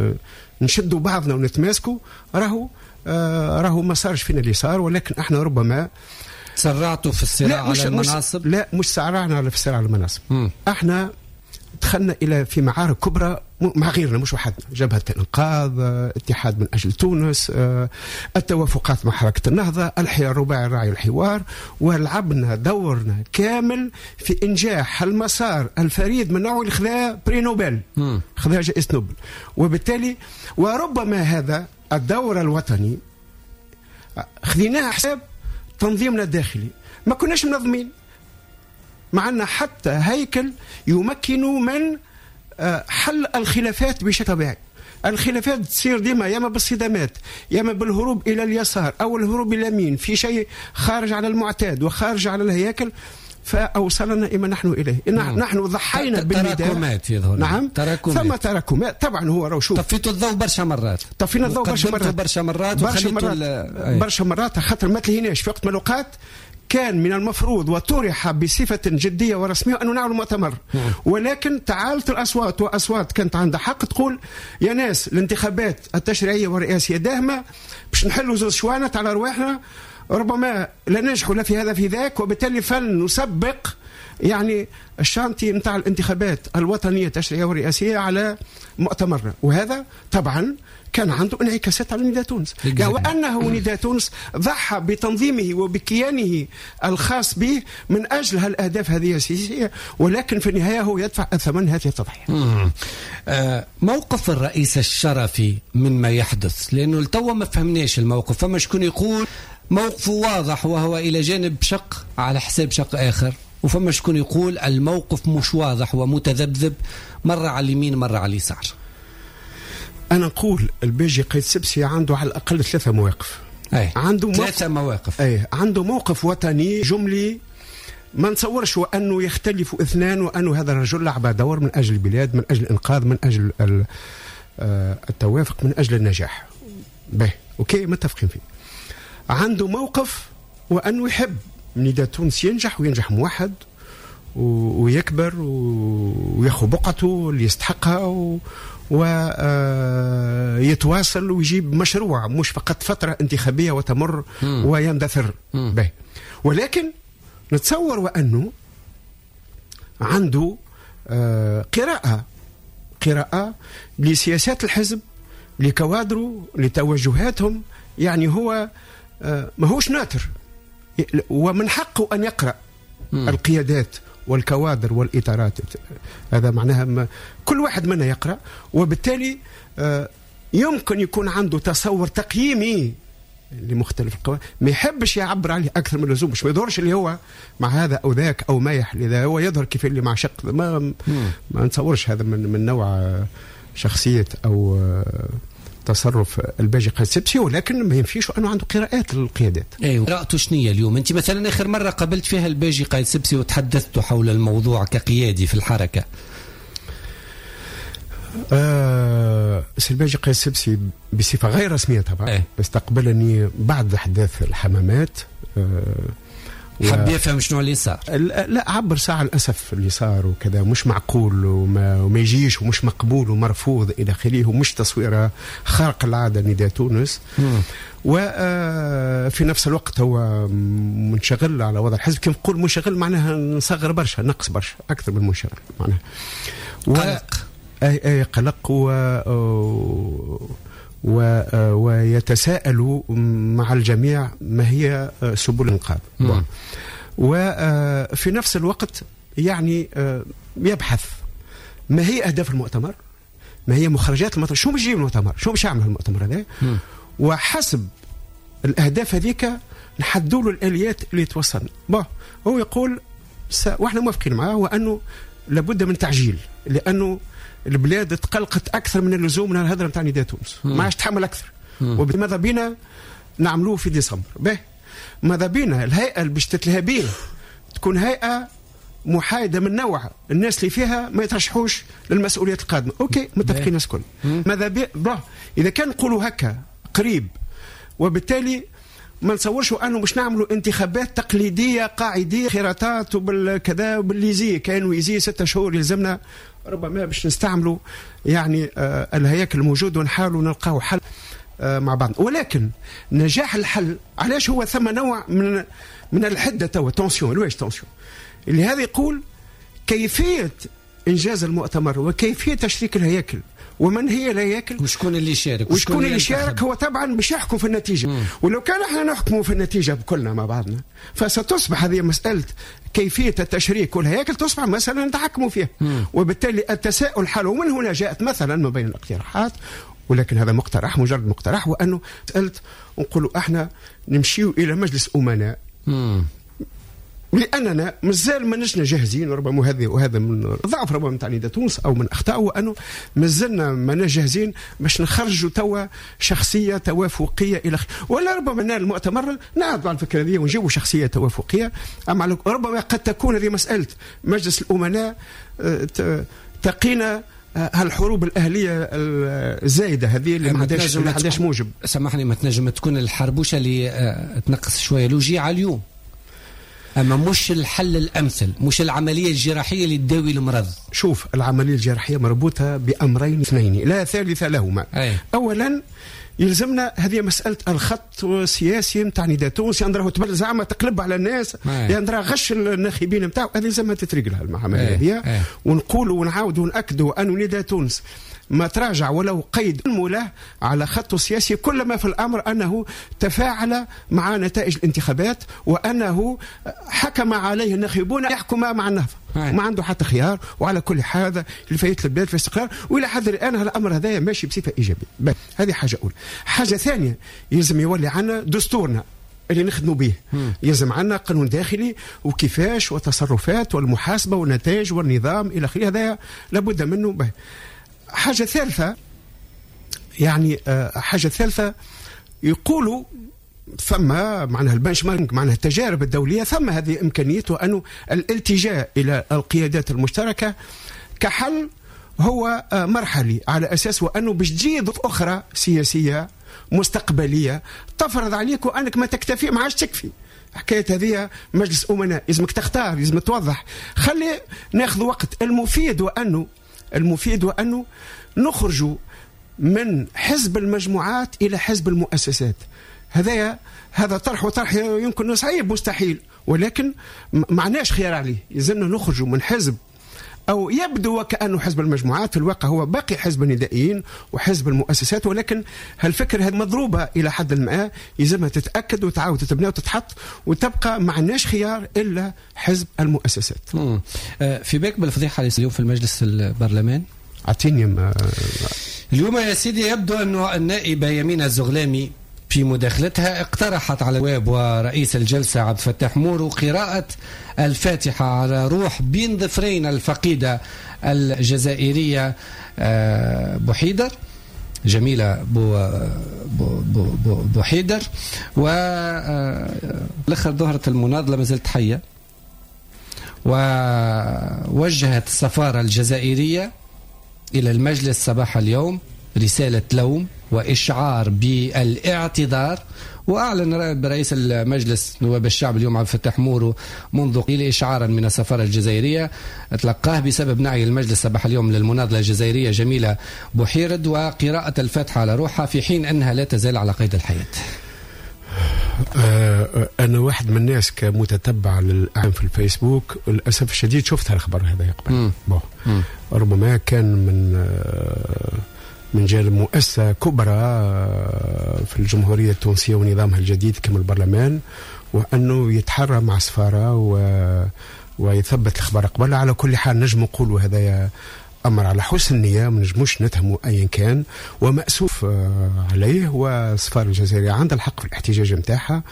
ونشدوا بعضنا ونتماسكوا، راهو آه راهو ما صارش فينا اللي صار. ولكن احنا ربما تسرعتوا في الصراع على المناصب. لا مش سرعنا على في الصراع على المناصب، م. احنا دخلنا الى في معارك كبرى مع غيرنا مش وحدنا، جبهة الانقاذ، اتحاد من اجل تونس، التوافقات مع حركة النهضة، الحوار الرباعي الراعي الحوار، ولعبنا دورنا كامل في انجاح المسار الفريد من نوعه اللي خذاه بري نوبل، خذاه جائزة نوبل. وبالتالي وربما هذا الدور الوطني خذيناه حساب تنظيمنا الداخلي، ما كناش منظمين، معنا حتى هيكل يمكن من حل الخلافات بشكل طبيعي. الخلافات تصير ديما ياما بالصدامات، ياما بالهروب الى اليسار او الهروب الى اليمين في شيء خارج على المعتاد وخارج على الهياكل، فاوصلنا اما نحن اليه. نعم. نحن ضحينا بالنداء. تراكمات يظهر. نعم تراكمات. ثم تراكمات طبعا. هو راهو شوف طفيتوا الضوء برشا مرات، طفينا الضوء برشا مرات برشا مرات برشا مرات برشا مرات خاطر ما تلهيناش في وقت من الاوقات كان من المفروض وطرح بصفة جدية ورسمية أنه نعمل مؤتمر، ولكن تعالت الأصوات وأصوات كانت عندها حق تقول يا ناس الانتخابات التشريعية والرئاسية داهمة باش نحلوا زوز شوانت على رواحنا، ربما لا ننجحوا لا في هذا في ذاك، وبالتالي فلنسبق يعني الشانتي نتاع الانتخابات الوطنية التشريعية والرئاسية على مؤتمرنا. وهذا طبعا كان عنده انعكاسات على نداء تونس، وأنه نداء تونس ضحى بتنظيمه وبكيانه الخاص به من أجل هالأهداف هذه السياسية، ولكن في النهاية هو يدفع الثمن هذه التضحية. آه موقف الرئيس الشرفي من ما يحدث، لأنه التو ما فهمناش الموقف، فما شكون يقول موقفه واضح وهو إلى جانب شق على حساب شق آخر، وفما شكون يقول الموقف مش واضح ومتذبذب، مرة على اليمين مرة على اليسار. أنا نقول البيجي قيد سبسي عنده على الأقل ثلاثة مواقف. أي. عنده ثلاثة مواقف. أي. عنده موقف وطني جملي ما نتصورش وأنه يختلف اثنان، وأنه هذا الرجل لعب دور من أجل البلاد، من أجل الإنقاذ، من أجل التوافق، من أجل النجاح. به أوكي متفقين فيه. عنده موقف وأنه يحب نداء تونس ينجح وينجح موحد، ويكبر وياخذ بقعته اللي يستحقها ويتواصل ويجيب مشروع مش فقط فترة انتخابية وتمر م. ويندثر به. ولكن نتصور وأنه عنده قراءة قراءة لسياسات الحزب لكوادره لتوجهاتهم. يعني هو ما هوش ناتر ومن حقه أن يقرأ م. القيادات والكوادر والإطارات. هذا معناها كل واحد منا يقرأ، وبالتالي يمكن يكون عنده تصور تقييمي لمختلف القوى، ما يحبش يعبر عليه أكثر من اللزوم، مش ما يظهرش اللي هو مع هذا أو ذاك أو مايح لذا، هو يظهر كيف اللي مع شق. ما, ما نتصورش هذا من, من نوع شخصية أو تصرف الباجي قائد سبسي، ولكن ما ينفيش أنه عنده قراءات للقيادات. أيوة. قراءته شنية اليوم؟ أنت مثلا آخر مرة قابلت فيها الباجي قائد سبسي وتحدثت حول الموضوع كقيادي في الحركة. آه الباجي قائد سبسي بصفة غير رسمية طبعا أيه. استقبلني بعد أحداث الحمامات. آه حب يفهم شنو اللي صار. لا عبر ساعة الأسف اللي صار وكذا مش معقول وما, وما يجيش ومش مقبول ومرفوض إلى آخره، ومش تصويرة خارق العادة نداء تونس. وفي نفس الوقت هو منشغل على وضع الحزب. كيف نقول منشغل معناها نصغر برشا، نقص برشا أكثر من منشغل معناها. قلق أي أي قلق و, و ويتساءل مع الجميع ما هي سبل الإنقاذ. وفي نفس الوقت يعني يبحث ما هي أهداف المؤتمر، ما هي مخرجات المؤتمر، شو بيجيب المؤتمر، شو باش يعمل المؤتمر هذا، وحسب الأهداف هذيك نحدوا له الآليات اللي توصلنا. هو يقول س... واحنا موافقين معاه، وأنه لابد من تعجيل، لأنه البلاد تقلقت أكثر من اللزوم من الهدرة نتاع نداء تونس، ما عادش تحمل أكثر. وماذا بينا نعملوه في ديسمبر؟ به ماذا بينا الهيئة اللي باش تتلهى بيه تكون هيئة محايدة من نوع الناس اللي فيها ما يترشحوش للمسؤوليات القادمة. أوكي متفقين الناس كل. ماذا بي إذا كان نقولوا هكا قريب، وبالتالي ما نصورش أنه مش نعملوا انتخابات تقليدية قاعدية خيارات وبالكذا وبالليزي كانوا يزي ستة شهور يلزمنا، ربما باش نستعملوا يعني آه الهياكل الموجود ونحاولوا نلقاو حل آه مع بعض. ولكن نجاح الحل علاش هو ثم نوع من من الحده توا تونسيون. لواش تونسيون؟ اللي هذا يقول كيفيه انجاز المؤتمر وكيفيه تشريك الهياكل ومن هي الهياكل وشكون اللي يشارك وشكون اللي يشارك. هو طبعا باش يحكم في النتيجه. مم. ولو كان احنا نحكموا في النتيجه بكلنا مع بعضنا فستصبح هذه مساله كيفيه التشريك والهياكل تصبح مثلا نتحكموا فيها. مم. وبالتالي التساؤل حل، ومن هنا جاءت مثلا ما بين الاقتراحات، ولكن هذا مقترح مجرد مقترح، وانه سالت نقولوا احنا نمشيو الى مجلس امناء. مم. لأننا مازال ما نجنا جاهزين، وربما هذا وهذا من ضعف ربما نتاع نداء تونس أو من أخطائه، وأنه مازلنا ما جاهزين باش نخرجوا توا شخصية توافقية إلى ولا ربما نال المؤتمر نعرض على الفكرة هذه ونجيبوا شخصية توافقية. أما ربما قد تكون هذه مسألة مجلس الأمناء تقينا هالحروب الأهلية الزايدة هذه اللي ما عندهاش موجب. سامحني، ما تنجم تكون الحربوشة اللي تنقص شوية لوجية اليوم، أما مش الحل الأمثل، مش العملية الجراحية اللي تداوي المرض. شوف، العملية الجراحية مربوطة بأمرين اثنين لا ثالث لهما. أي. أولا يلزمنا هذه مسألة الخط السياسي نتاع نداء تونس، يندراه تبل زعما تقلب على الناس، يندراه غش الناخبين نتاعو، هذه لازمها تتريق المعاملة هذه. ونقولوا ونعاودوا ونأكدوا أن نداء تونس ما تراجع ولو قيد له على خطه السياسي، كل ما في الأمر أنه تفاعل مع نتائج الانتخابات، وأنه حكم عليه الناخبون يحكم مع النهضة، ما عنده حتى خيار. وعلى كل حال لفاية البلاد في استقرار، وإلى حد الآن الأمر هذا ماشي بصفة إيجابية. هذه حاجة أولى. حاجة ثانية، يلزم يولي عنا دستورنا اللي نخدموا به، يلزم عنا قانون داخلي وكيفاش وتصرفات والمحاسبة والنتائج والنظام إلى آخره، هذا لابد منه. به حاجة ثالثة، يعني حاجة ثالثة يقولوا ثم معناها البنش مارك، معناها التجارب الدولية، ثم هذه إمكانيته أنه الالتجاء إلى القيادات المشتركة كحل هو مرحلي، على أساس وأنه باش تجي ظروف أخرى سياسية مستقبلية تفرض عليك وأنك ما تكتفي، ما عادش تكفي حكايه هذه مجلس امناء لازمك تختار، لازم توضح. خلي ناخذ وقت. المفيد وانه المفيد وانه نخرجوا من حزب المجموعات الى حزب المؤسسات. هذا هذا طرح وطرح يمكن صعيب مستحيل، ولكن معناش خيار عليه. يلزمنا نخرجوا من حزب أو يبدو وكأنه حزب المجموعات، في الواقع هو باقي حزب الندائيين وحزب المؤسسات، ولكن هالفكرة هذه مضروبة إلى حد ما، يلزمها تتأكد وتعاود تتبنى وتتحط، وتبقى معناش خيار إلا حزب المؤسسات. مم. في بالك بالفضيحة اللي اليوم في المجلس البرلمان؟ أعطيني ما... اليوم يا سيدي يبدو أنه النائبة يمينة الزغلامي في مداخلتها اقترحت على الواب ورئيس الجلسة عبد الفتاح مورو قراءة الفاتحة على روح بين ظفرين الفقيدة الجزائرية بوحيدر، جميلة بو بو بو بوحيدر، والآخر ظهرت المناضلة ما زالت حية، ووجهت السفارة الجزائرية إلى المجلس صباح اليوم رسالة لوم وإشعار بالاعتذار. وأعلن برئيس المجلس نواب الشعب اليوم عبد الفتاح مورو منذ قليل إشعارا من السفارة الجزائرية تلقاه بسبب نعي المجلس صباح اليوم للمناضلة الجزائرية جميلة بوحيرد وقراءة الفاتحة على روحها، في حين أنها لا تزال على قيد الحياة. أنا واحد من الناس كمتتبع للأعلام في الفيسبوك، للأسف الشديد شفت هالخبر هذا قبل. ربما كان من من جانب مؤسسة كبرى في الجمهورية التونسية ونظامها الجديد كما البرلمان، وأنه يتحرى مع السفارة و... ويثبت الأخبار قبل. على كل حال نجم نقولوا هذا أمر على حسن النية، ما نجموش نتهموا أيا كان، ومأسوف عليه، والسفارة الجزائرية عندها الحق في الاحتجاج نتاعها،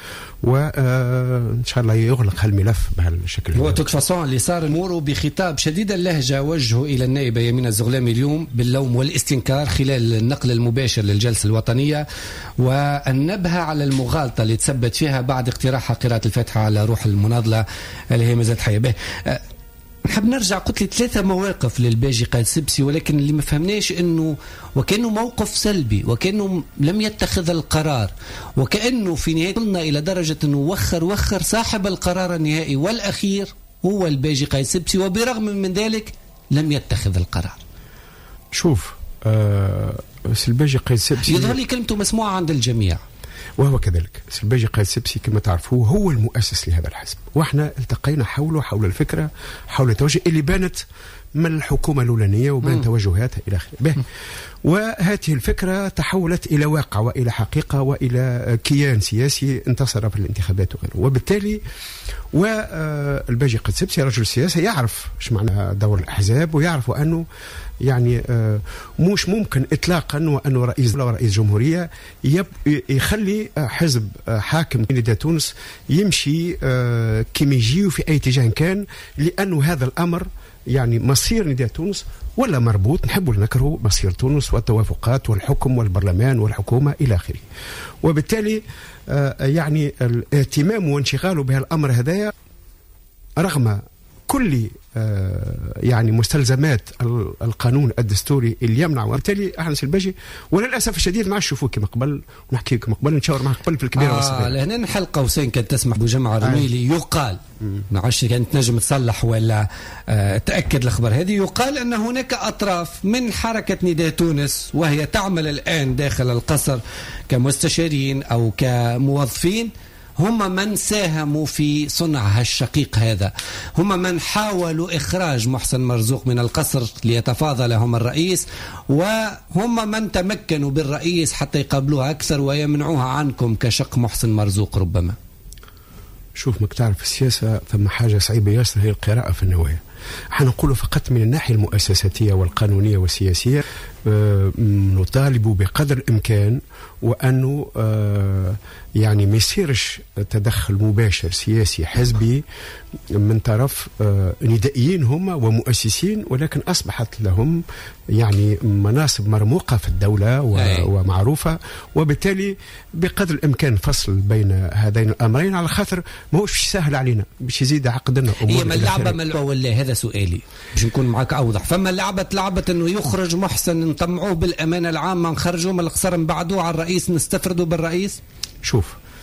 وإن شاء الله يغلق هالملف بهالشكل. هو توكفاسون اللي صار مورو بخطاب شديد اللهجة وجهه إلى النائبة يمينة الزغلامي اليوم باللوم والاستنكار خلال النقل المباشر للجلسة الوطنية، والنبه على المغالطة اللي تثبت فيها بعد اقتراحها قراءة الفاتحة على روح المناضلة اللي هي مازالت حية به. نحب نرجع، قلت لي ثلاثة مواقف للباجي قايد سبسي، ولكن اللي ما فهمناش انه وكانه موقف سلبي، وكانه لم يتخذ القرار، وكانه في نهاية قلنا الى درجة انه وخر وخر صاحب القرار النهائي والاخير هو الباجي قايد سبسي، وبرغم من ذلك لم يتخذ القرار. شوف آه الباجي قايد سبسي يظهر لي كلمته مسموعة عند الجميع، وهو كذلك. الباجي قايد سبسي كما تعرفوا هو المؤسس لهذا الحزب، واحنا التقينا حوله، حول الفكرة، حول التوجه اللي بانت من الحكومة الأولانية وبان توجهاتها إلى آخره. وهذه الفكرة تحولت إلى واقع وإلى حقيقة وإلى كيان سياسي انتصر في الانتخابات وغيره. وبالتالي والباجي قايد سبسي رجل سياسي يعرف ايش معنى دور الأحزاب، ويعرف أنه يعني مش ممكن إطلاقا وأنه رئيس ولا رئيس جمهورية يخلي حزب حاكم نداء تونس يمشي كما يجي في أي اتجاه كان، لأنه هذا الأمر يعني مصير نداء تونس ولا مربوط نحبوا نكره مصير تونس والتوافقات والحكم والبرلمان والحكومة إلى آخره. وبالتالي يعني الاهتمام وانشغاله بهالأمر هذايا رغم كل يعني مستلزمات القانون الدستوري اللي يمنع. وبالتالي احنا الباجي وللاسف الشديد ما عادش نشوفوه كما قبل، ونحكي كما قبل، نشاور معك قبل في الكبيره آه والصغيره. لهنا نحل قوسين كانت تسمح بجمع الرميلي يقال، ما عادش كانت نجم تصلح ولا آه تاكد الخبر هذه، يقال ان هناك اطراف من حركه نداء تونس وهي تعمل الان داخل القصر كمستشارين او كموظفين، هم من ساهموا في صنع هالشقيق هذا، هم من حاولوا إخراج محسن مرزوق من القصر ليتفاضل هم الرئيس، وهم من تمكنوا بالرئيس حتى يقابلوها أكثر ويمنعوها عنكم كشق محسن مرزوق. ربما شوف مك تعرف السياسة ثم حاجة صعيبة ياسر هي القراءة في النوايا. حنقول فقط من الناحية المؤسساتية والقانونية والسياسية آه نطالب بقدر الإمكان وأنه آه يعني ما يصيرش تدخل مباشر سياسي حزبي من طرف آه ندائيين هم ومؤسسين، ولكن أصبحت لهم يعني مناصب مرموقة في الدولة ومعروفة، وبالتالي بقدر الإمكان فصل بين هذين الأمرين على خاطر ما هوش سهل علينا باش يزيد عقدنا أمور. هي من اللعبة ملعوبة ولا هذا سؤالي باش نكون معك أوضح. فما لعبة لعبة إنه يخرج محسن نطمعوه بالأمانة العامة، نخرجوه من القصر نبعدوه على الرئيس نستفردوا بالرئيس. شوف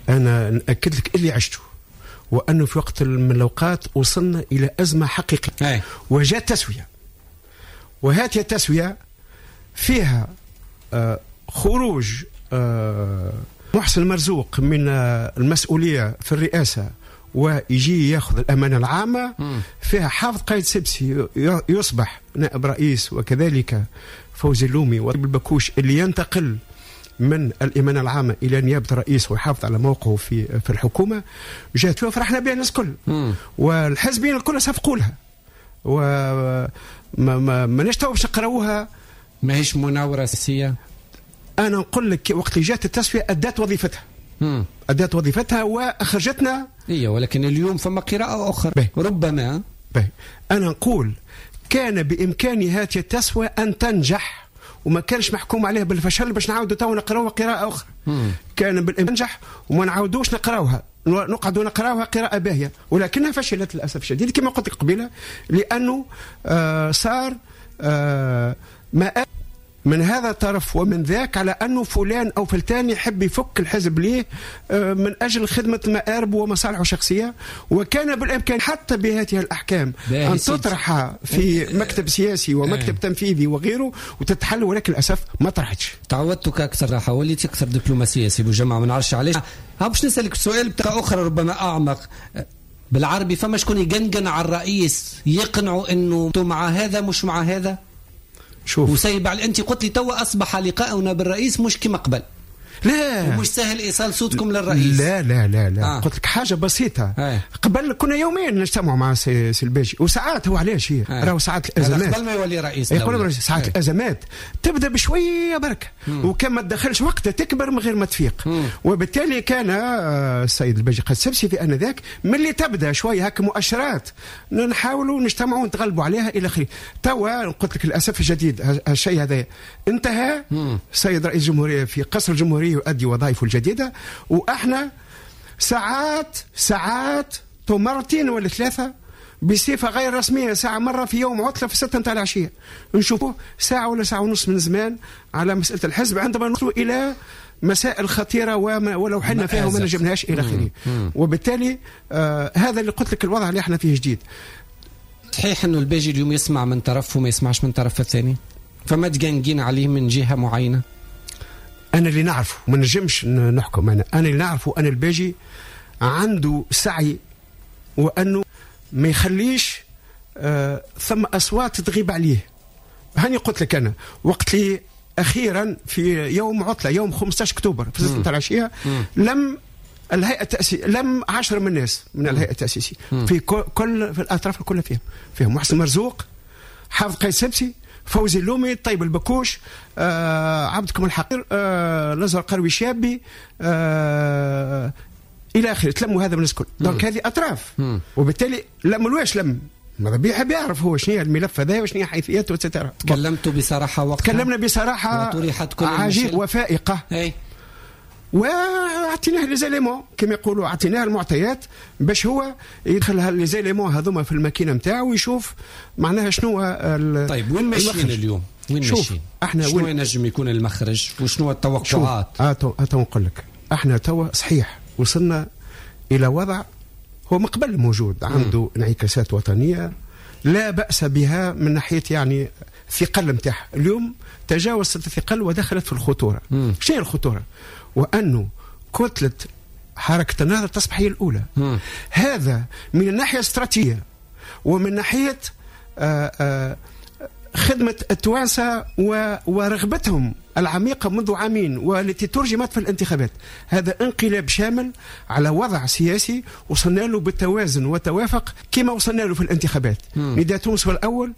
أنا نأكد لك اللي عشته، وأنه في وقت من الأوقات وصلنا إلى أزمة حقيقية وجاءت تسوية، وهذه التسوية فيها آه خروج آه محسن مرزوق من آه المسؤولية في الرئاسة ويجي ياخذ الأمانة العامة. م. فيها حافظ قايد سبسي يصبح نائب رئيس، وكذلك فوزي اللومي والبكوش اللي ينتقل من الإمانة العامة إلى نيابة الرئيس ويحافظ على موقعه في في الحكومة. جات فرحنا بها الناس الكل، والحزبين الكل صفقوا لها، وما ما ماناش تو باش نقراوها. ماهيش مناورة سياسية. أنا نقول لك وقت اللي جات التسوية أدت وظيفتها. مم. أدت وظيفتها وأخرجتنا. إيه، ولكن اليوم فما قراءة أخرى بي. ربما بي. أنا نقول كان بإمكان هذه التسوية أن تنجح، وما كانش محكوم عليها بالفشل باش نعاودوا تو نقراوها قراءة أخرى. مم. كان بالإمكان تنجح وما نعاودوش نقراوها، نقعدوا نقراوها قراءة باهية، ولكنها فشلت للأسف الشديد كما قلت لك قبيلة، لأنه آه صار آه ما من هذا الطرف ومن ذاك على أنه فلان أو فلتان يحب يفك الحزب ليه من أجل خدمة المآرب ومصالحه الشخصية. وكان بالإمكان حتى بهذه الأحكام أن تطرح في مكتب سياسي ومكتب تنفيذي وغيره وتتحل، ولكن للأسف ما طرحتش. تعودتك أكثر راحة، وليت أكثر دبلوماسية سي بوجمع، ما نعرفش علاش. ها باش نسألك سؤال بطريقة أخرى ربما أعمق بالعربي. فما شكون يقنقن على الرئيس يقنعوا أنه أنتم مع هذا مش مع هذا؟ شوف وسيب على أنت قلت لي توا أصبح لقاؤنا بالرئيس مش كما قبل. لا، ومش سهل إيصال صوتكم للرئيس. لا لا لا لا آه. قلت لك حاجة بسيطة. آه. قبل كنا يومين نجتمع مع سي الباجي، وساعات هو علاش هي آه. راهو ساعات الأزمات قبل ما يولي رئيس دولة ساعات آه. الأزمات تبدأ بشوية بركة، وكان ما تدخلش وقتها تكبر من غير ما تفيق. مم. وبالتالي كان السيد الباجي قد سبسي في آنذاك ملي تبدأ شوية هكا مؤشرات نحاولوا نجتمعوا ونتغلبوا عليها إلى آخره. توا قلت لك للأسف الشديد هالشيء هذا انتهى. السيد رئيس الجمهورية في قصر الجمهورية يؤدي وظائفه الجديدة، وإحنا ساعات ساعات مرتين ولا ثلاثة بصفة غير رسمية، ساعة مرة في يوم عطلة في ستة متاع العشية نشوفوه ساعة ولا ساعة ونص من زمان على مسألة الحزب عندما نوصلوا إلى مسائل خطيرة وما ولو حنا فيها وما نجمناش إلى آخره. وبالتالي آه هذا اللي قلت لك الوضع اللي احنا فيه جديد. صحيح إنه الباجي اليوم يسمع من طرف وما يسمعش من طرف الثاني، فما تقنقين عليه من جهة معينة. أنا اللي نعرفه ما نجمش نحكم، أنا أنا اللي نعرفه أنا الباجي عنده سعي وأنه ما يخليش آه ثم أصوات تغيب عليه. هاني قلت لك أنا وقت لي أخيرا في يوم عطلة يوم خمسة عشر أكتوبر في ستة العشية لم الهيئة التأسيسية لم عشرة من الناس من الهيئة التأسيسية في كل في الأطراف الكل فيهم فيهم محسن مرزوق، حافظ قايد سبسي، فوزي اللومي، طيب البكوش، آه عبدكم الحقير، آه نزر قروي شابي، آه الى اخره. تلموا هذا من الكل. دونك هذه اطراف. مم. وبالتالي لم واش لم ماذا بيحب يعرف هو شنو الملف هذا وشنو حيثياته وتترى. تكلمتوا بصراحه وقتها؟ تكلمنا بصراحه عجيب وفائقه. اي واعطيناه لي زيليمون كما يقولوا، اعطيناه المعطيات باش هو يدخل هاللي زيليمون هذوما في الماكينه نتاعو ويشوف معناها شنو. طيب وين ماشيين اليوم؟ وين ماشيين؟ احنا شنو وين ينجم يكون المخرج وشنو التوقعات؟ اه تو نقول لك احنا توا صحيح وصلنا الى وضع هو مقبل موجود عنده م. انعكاسات وطنيه لا باس بها من ناحيه يعني الثقل نتاعها. اليوم تجاوزت الثقل ودخلت في الخطوره. شنو هي الخطوره؟ وأنه كتلة حركة النهضة تصبح هي الأولى. م. هذا من الناحية الاستراتيجية ومن ناحية آآ آآ خدمة التوانسة ورغبتهم العميقة منذ عامين والتي ترجمت في الانتخابات. هذا انقلاب شامل على وضع سياسي وصلنا له بالتوازن والتوافق كما وصلنا له في الانتخابات. نداء تونس هو الأول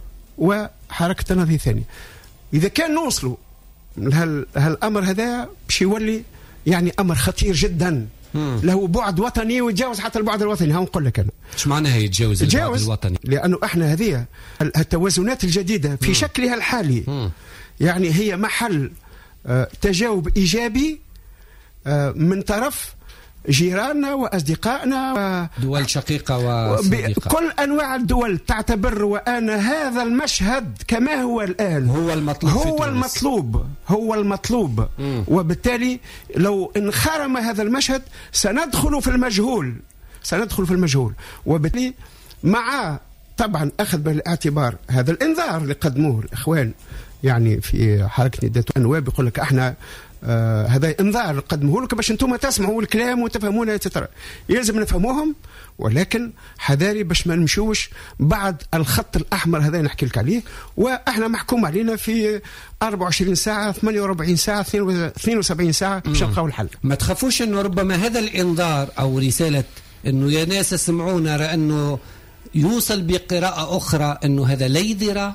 وحركة النهضة الثانية. إذا كان نوصلوا هالامر هذا باش يولي يعني امر خطير جدا. مم. له بعد وطني ويتجاوز حتى البعد الوطني. ها نقول لك انا ايش معناها يتجاوز البعد الوطني؟ لانه احنا هذه التوازنات الجديده في مم. شكلها الحالي مم. يعني هي محل آه تجاوب ايجابي آه من طرف جيراننا وأصدقائنا و... دول شقيقة وصديقة، كل أنواع الدول تعتبر وأن هذا المشهد كما هو الآن هو المطلوب هو المطلوب هو المطلوب م. وبالتالي لو انخرم هذا المشهد سندخل في المجهول سندخل في المجهول وبالتالي مع طبعا أخذ بالاعتبار هذا الإنذار اللي قدموه الإخوان يعني في حركة نداء النواب، يقول لك احنا آه هذا انذار قدموه لك باش انتم تسمعوا الكلام وتفهمونه تترى. يلزم نفهموهم ولكن حذاري باش ما نمشوش بعد الخط الاحمر هذا نحكي لك عليه، واحنا محكوم علينا في أربعة وعشرين ساعه ثمانية وأربعين ساعه اثنين وسبعين ساعه باش نلقاو الحل. ما تخافوش انه ربما هذا الانذار او رساله انه يا ناس اسمعونا انه يوصل بقراءه اخرى انه هذا ليذره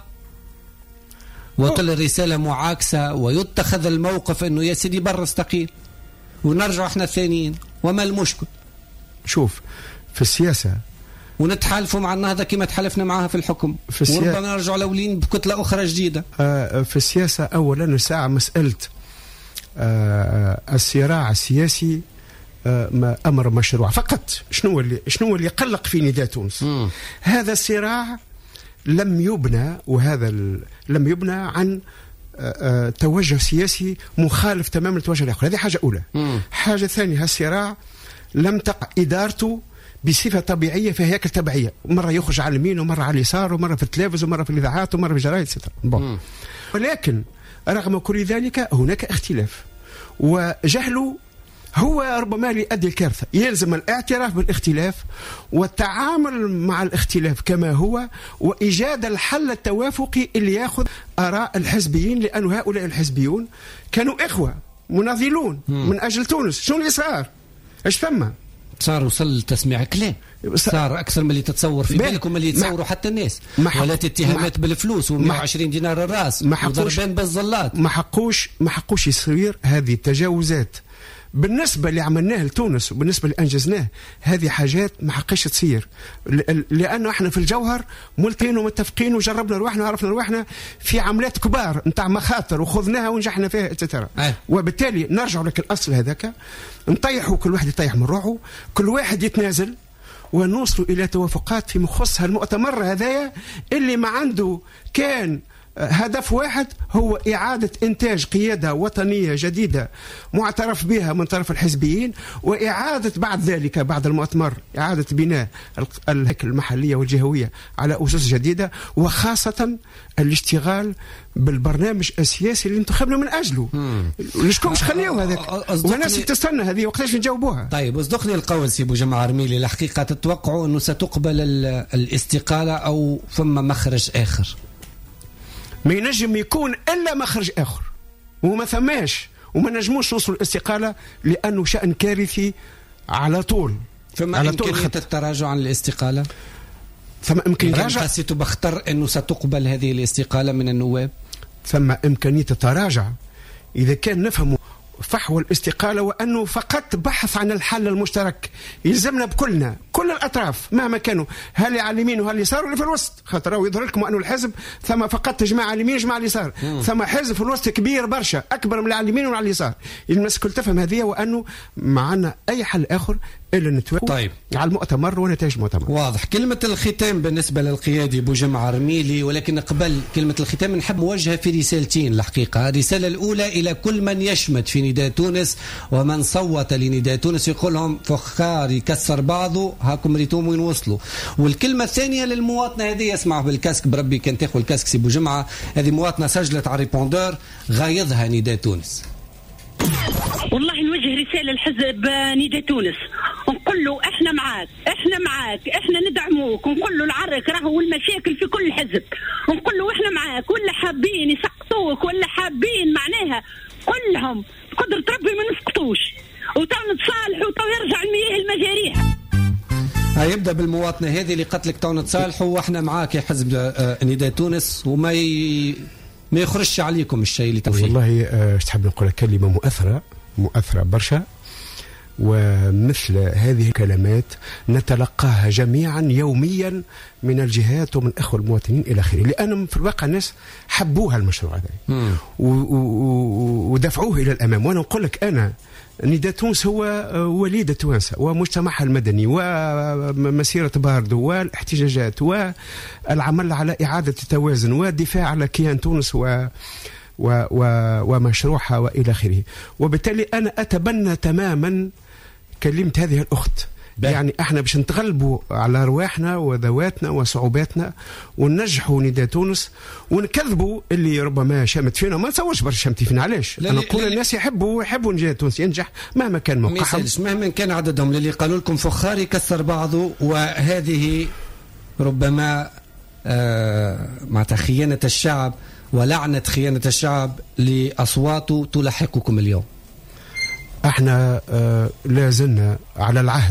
وكل الرسالة معاكسة ويتخذ الموقف انه يا سيدي برا استقيل ونرجع احنا الثانيين وما المشكل. شوف في السياسة ونتحالفوا مع النهضة كما تحالفنا معها في الحكم في السيا... وربما نرجع لولين بكتلة أخرى جديدة. آه في السياسة أولا ساعة مسألة آه الصراع السياسي آه أمر مشروع فقط. شنو اللي شنو اللي قلق في نداء تونس؟ م. هذا الصراع لم يبنى وهذا لم يبنى عن توجه سياسي مخالف تماما للتوجه الآخر. هذه حاجة أولى. مم. حاجة ثانية هالصراع لم تقع إدارته بصفة طبيعية في هياكل تبعية، مرة يخرج على اليمين ومرة على اليسار ومرة في التلفز ومرة في الإذاعات ومرة في الجرايد ستر. ولكن رغم كل ذلك هناك اختلاف وجهل هو ربما اللي يؤدي الكارثة. يلزم الاعتراف بالاختلاف والتعامل مع الاختلاف كما هو وإيجاد الحل التوافقي اللي يأخذ آراء الحزبيين، لأن هؤلاء الحزبيون كانوا إخوة مناضلون من أجل تونس. شنو اللي صار؟ إيش ثم؟ صار وصل تسميع كلام، صار أكثر من اللي تتصور في بالك ومن اللي يتصوروا حتى الناس، ولا اتهامات بالفلوس ومئة وعشرين دينار الراس وضربان بالزلات. ما حقوش ما حقوش يصير هذه التجاوزات. بالنسبة اللي عملناه لتونس وبالنسبة اللي أنجزناه هذه حاجات ما حقش تصير، لأنه احنا في الجوهر ملتين ومتفقين وجربنا روحنا وعرفنا روحنا في عملات كبار نتاع مخاطر وخذناها ونجحنا فيها اتترى. أه. وبالتالي نرجع لك الأصل هذاك، نطيحوا كل واحد يطيح من روحه، كل واحد يتنازل ونوصلوا إلى توافقات في مخص هالمؤتمر هذايا اللي ما عنده كان هدف واحد هو إعادة إنتاج قيادة وطنية جديدة معترف بها من طرف الحزبيين، وإعادة بعد ذلك بعد المؤتمر إعادة بناء الهيكل المحلية والجهوية على أسس جديدة، وخاصة الاشتغال بالبرنامج السياسي اللي انتخبنا من أجله. لشكون مش خليهم هذاك والناس تستنى هذه وقتاش نجاوبوها. طيب أصدقني القول سي بوجمع رميلي، الحقيقة تتوقعوا أنه ستقبل الاستقالة أو ثم مخرج آخر؟ ما ينجم يكون إلا مخرج آخر وما ثماش، وما نجموش نوصل الاستقالة لأنه شأن كارثي على طول. فما على طول إمكانية التراجع عن الاستقالة؟ ثم إمكانية التراجع. حسيت بختار أنه ستقبل هذه الاستقالة من النواب؟ ثم إمكانية التراجع إذا كان نفهم فحوى الاستقالة وأنه فقط بحث عن الحل المشترك يلزمنا بكلنا كل الأطراف مهما كانوا، هل على اليمين وهل اليسار ولا في الوسط، خاطر يظهر لكم أنه الحزب ثم فقط جماعة على اليمين جماعة على اليسار، ثم حزب في الوسط كبير برشا أكبر من على اليمين وعلى اليسار. الناس كل تفهم هذه وأنه معنا أي حل آخر إلا نتوافق طيب. على المؤتمر ونتائج المؤتمر. واضح. كلمة الختام بالنسبة للقيادي بوجمع رميلي، ولكن قبل كلمة الختام نحب موجهة في رسالتين الحقيقة. الرسالة الأولى إلى كل من يشمت في نداء تونس ومن صوت لنداء تونس، يقول لهم فخار يكسر بعضه هاكم ريتوم وين وصلوا. والكلمة الثانية للمواطنة هذه، يسمع بالكاسك بربي كان تاخذ الكاسك سي بوجمعة، هذه مواطنة سجلت على ريبوندور غايضها نداء تونس. والله نوجه رسالة لحزب نداء تونس ونقول له احنا معاك احنا معاك احنا ندعموك، ونقول له العرك راهو والمشاكل في كل حزب، ونقول له احنا معاك، ولا حابين يسقطوك ولا حابين معناها كلهم قدرة ربي ما نسقطوش، وتو نتصالحوا وتو يرجع المياه المجاريح. هيبدأ بالمواطنة هذه اللي قتلك تو نتصالحوا واحنا معاك يا حزب نداء تونس، وما ي... ما يخرجش عليكم الشيء اللي تفيه. والله اش تحب نقول كلمة مؤثرة مؤثرة برشا. ومثل هذه الكلمات نتلقاها جميعا يوميا من الجهات ومن اخوة المواطنين الى اخره، لان في الواقع الناس حبوها المشروع هذا ودفعوه الى الامام. وانا نقول لك انا نداء تونس هو وليد توانسه ومجتمعها المدني ومسيره باردو والاحتجاجات والعمل على اعاده التوازن والدفاع على كيان تونس و و و ومشروعها والى اخره. وبالتالي انا اتبنى تماما كلمه هذه الاخت، يعني احنا باش نتغلبوا على ارواحنا وذواتنا وصعوباتنا وننجحوا نداء تونس ونكذبوا اللي ربما شامت فينا. ما نتصورش برشا شامت فينا، علاش؟ انا نقول الناس يحبوا يحبوا نداء تونس ينجح مهما كان موقعهم، مهما كان عددهم. اللي قالوا لكم فخار يكسر بعضه، وهذه ربما آه مع خيانة الشعب ولعنة خيانة الشعب لأصواته تلاحقكم اليوم. احنا آه لا زلنا على العهد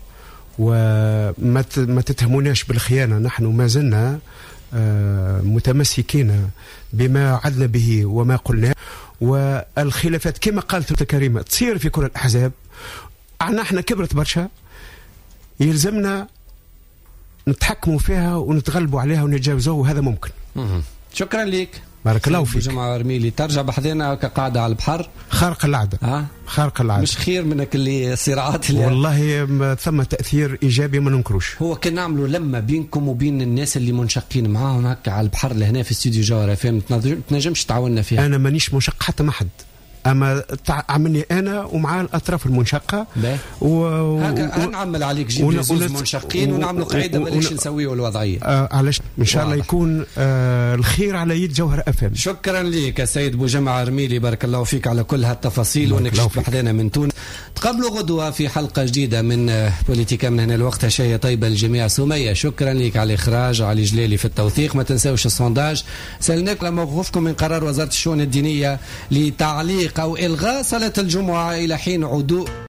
وما ما تتهموناش بالخيانة. نحن ما زلنا آه متمسكين بما عدنا به وما قلنا. والخلافات كما قالت كريمة تصير في كل الأحزاب. احنا احنا كبرت برشا، يلزمنا نتحكموا فيها ونتغلبوا عليها ونتجاوزوها، وهذا ممكن. شكرا لك، بارك الله فيك. جماعة رميلي ترجع بحذنا كقاعدة على البحر خارق العادة. ها خارق العادة، مش خير منك اللي الصراعات اللي والله ثم تأثير إيجابي ما ننكروش. هو كان نعملوا لما بينكم وبين الناس اللي منشقين معاهم هكا على البحر لهنا في استوديو جوهرة فهم، تنجمش تعاوننا فيها. أنا مانيش منشق حتى ما حد، اما عملني انا ومع الاطراف المنشقه و... هكا نعمل عليك جيب لي زوز منشقين و... ونعملوا قاعده و... بلاش نسويوا الوضعيه. آه علاش ان شاء الله يكون آه الخير على يد جوهر اف ام. شكرا لك يا سيد بوجمعة رميلي، بارك الله فيك على كل هالتفاصيل ونكشف بحذنا من تونس. تقابلوا غدوه في حلقه جديده من بوليتيكا من هنا الوقت. عشيه طيبه للجميع. سميه شكرا لك على الاخراج، علي جلالي في التوثيق. ما تنساوش السونداج. سالناك على موقفكم من قرار وزاره الشؤون الدينيه لتعليق أو إلغاء صلاة الجمعة إلى حين عدو